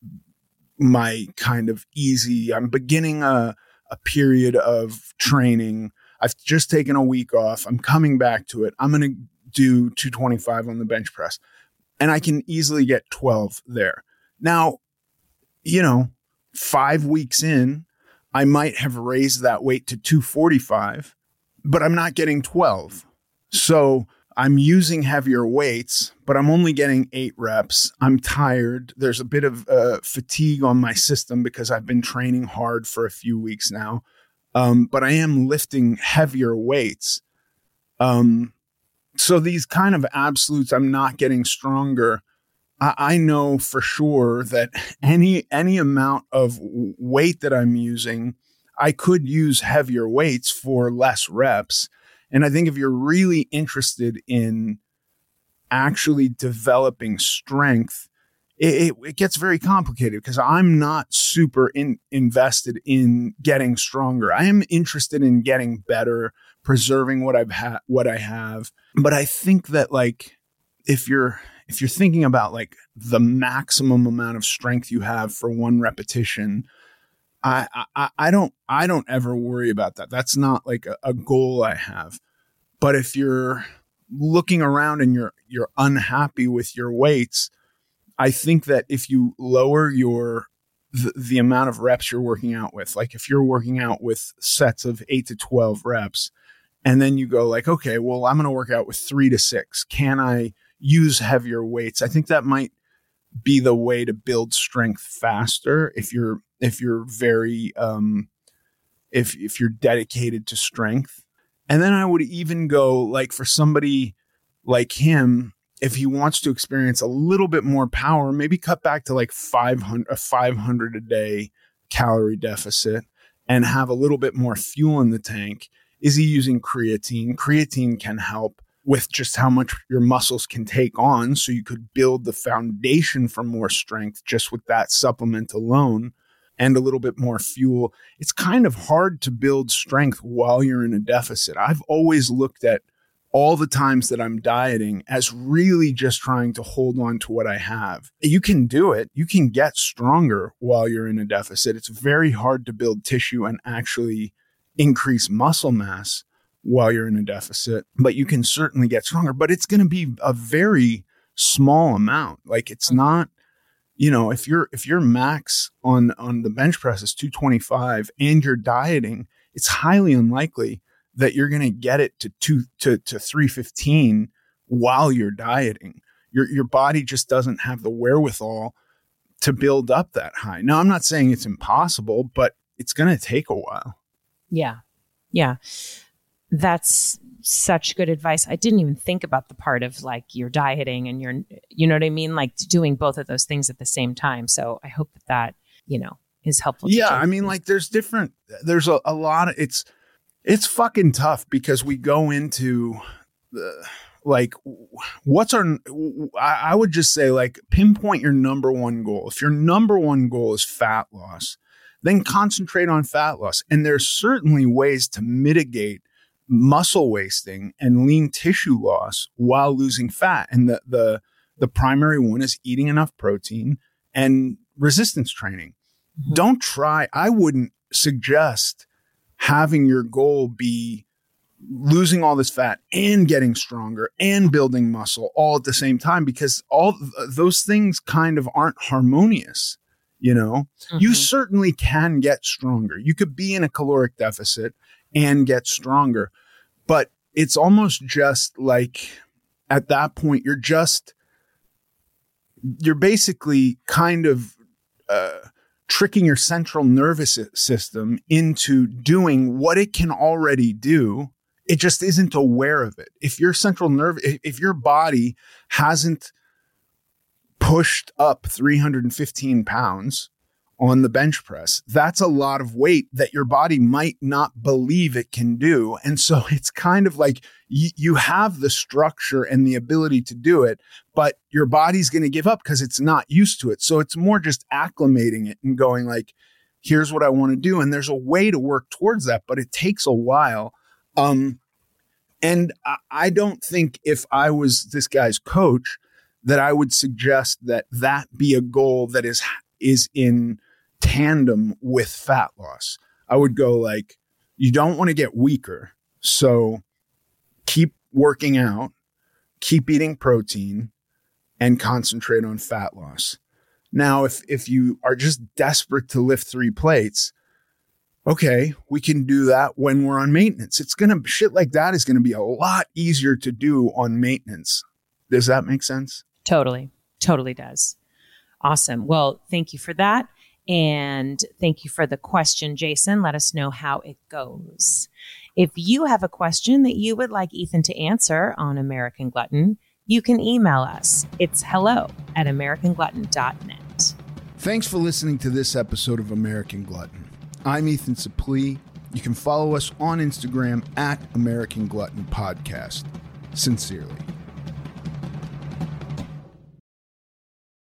my kind of easy, I'm beginning a, a period of training. I've just taken a week off. I'm coming back to it. I'm going to do two twenty-five on the bench press, and I can easily get twelve there. Now, you know, five weeks in, I might have raised that weight to two forty-five, but I'm not getting twelve. So I'm using heavier weights, but I'm only getting eight reps. I'm tired. There's a bit of uh, fatigue on my system because I've been training hard for a few weeks now. Um, but I am lifting heavier weights. Um, so these kind of absolutes, I'm not getting stronger. I, I know for sure that any, any amount of weight that I'm using, I could use heavier weights for less reps. And I think if you're really interested in actually developing strength, it, it, it gets very complicated because I'm not super in, invested in getting stronger. I am interested in getting better, preserving what I've had, what I have. But I think that like, if you're, if you're thinking about like the maximum amount of strength you have for one repetition, I, I, I don't, I don't ever worry about that. That's not like a, a goal I have. But if you're looking around and you're, you're unhappy with your weights, I think that if you lower your, the, the amount of reps you're working out with, like if you're working out with sets of eight to twelve reps, and then you go like, okay, well, I'm going to work out with three to six. Can I use heavier weights? I think that might be the way to build strength faster. If you're, if you're very, um, if, if you're dedicated to strength. And then I would even go like for somebody like him, if he wants to experience a little bit more power, maybe cut back to like five hundred, a five hundred a day calorie deficit and have a little bit more fuel in the tank. Is he using creatine? Creatine can help with just how much your muscles can take on. So you could build the foundation for more strength just with that supplement alone and a little bit more fuel. It's kind of hard to build strength while you're in a deficit. I've always looked at all the times that I'm dieting as really just trying to hold on to what I have. You can do it. You can get stronger while you're in a deficit. It's very hard to build tissue and actually increase muscle mass while you're in a deficit, but you can certainly get stronger, but it's going to be a very small amount. Like it's not, you know, if you're, if your max on, on the bench press is two twenty-five and you're dieting, it's highly unlikely that you're going to get it to two to, to three fifteen while you're dieting. Your, your body just doesn't have the wherewithal to build up that high. Now, I'm not saying it's impossible, but it's going to take a while. Yeah. Yeah. That's such good advice. I didn't even think about the part of like you're dieting and you're, you know what I mean? Like doing both of those things at the same time. So I hope that that, you know, is helpful. Yeah. I mean, like there's different, there's a, a lot of, it's, it's fucking tough because we go into the, like, what's our, I would just say like pinpoint your number one goal. If your number one goal is fat loss, then concentrate on fat loss. And there's certainly ways to mitigate muscle wasting and lean tissue loss while losing fat. And the, the, the primary one is eating enough protein and resistance training. Mm-hmm. Don't try. I wouldn't suggest having your goal be losing all this fat and getting stronger and building muscle all at the same time, because all th- those things kind of aren't harmonious. You know, mm-hmm. You certainly can get stronger. You could be in a caloric deficit and get stronger, but it's almost just like at that point, you're just, you're basically kind of uh, tricking your central nervous system into doing what it can already do. It just isn't aware of it. If your central nerve, if, if your body hasn't pushed up three hundred fifteen pounds on the bench press, that's a lot of weight that your body might not believe it can do. And so it's kind of like y- you have the structure and the ability to do it, but your body's going to give up because it's not used to it. So it's more just acclimating it and going like, here's what I want to do. And there's a way to work towards that, but it takes a while. Um, and I, I don't think if I was this guy's coach that I would suggest that that be a goal that is, is in tandem with fat loss. I would go like, you don't want to get weaker. So keep working out, keep eating protein, and concentrate on fat loss. Now, if, if you are just desperate to lift three plates, okay, we can do that when we're on maintenance. It's going to, shit like that is going to be a lot easier to do on maintenance. Does that make sense? Totally. Totally does. Awesome. Well, thank you for that. And thank you for the question, Jason. Let us know how it goes. If you have a question that you would like Ethan to answer on American Glutton, you can email us. It's hello at american glutton dot net. Thanks for listening to this episode of American Glutton. I'm Ethan Suplee. You can follow us on Instagram at American Glutton Podcast. Sincerely.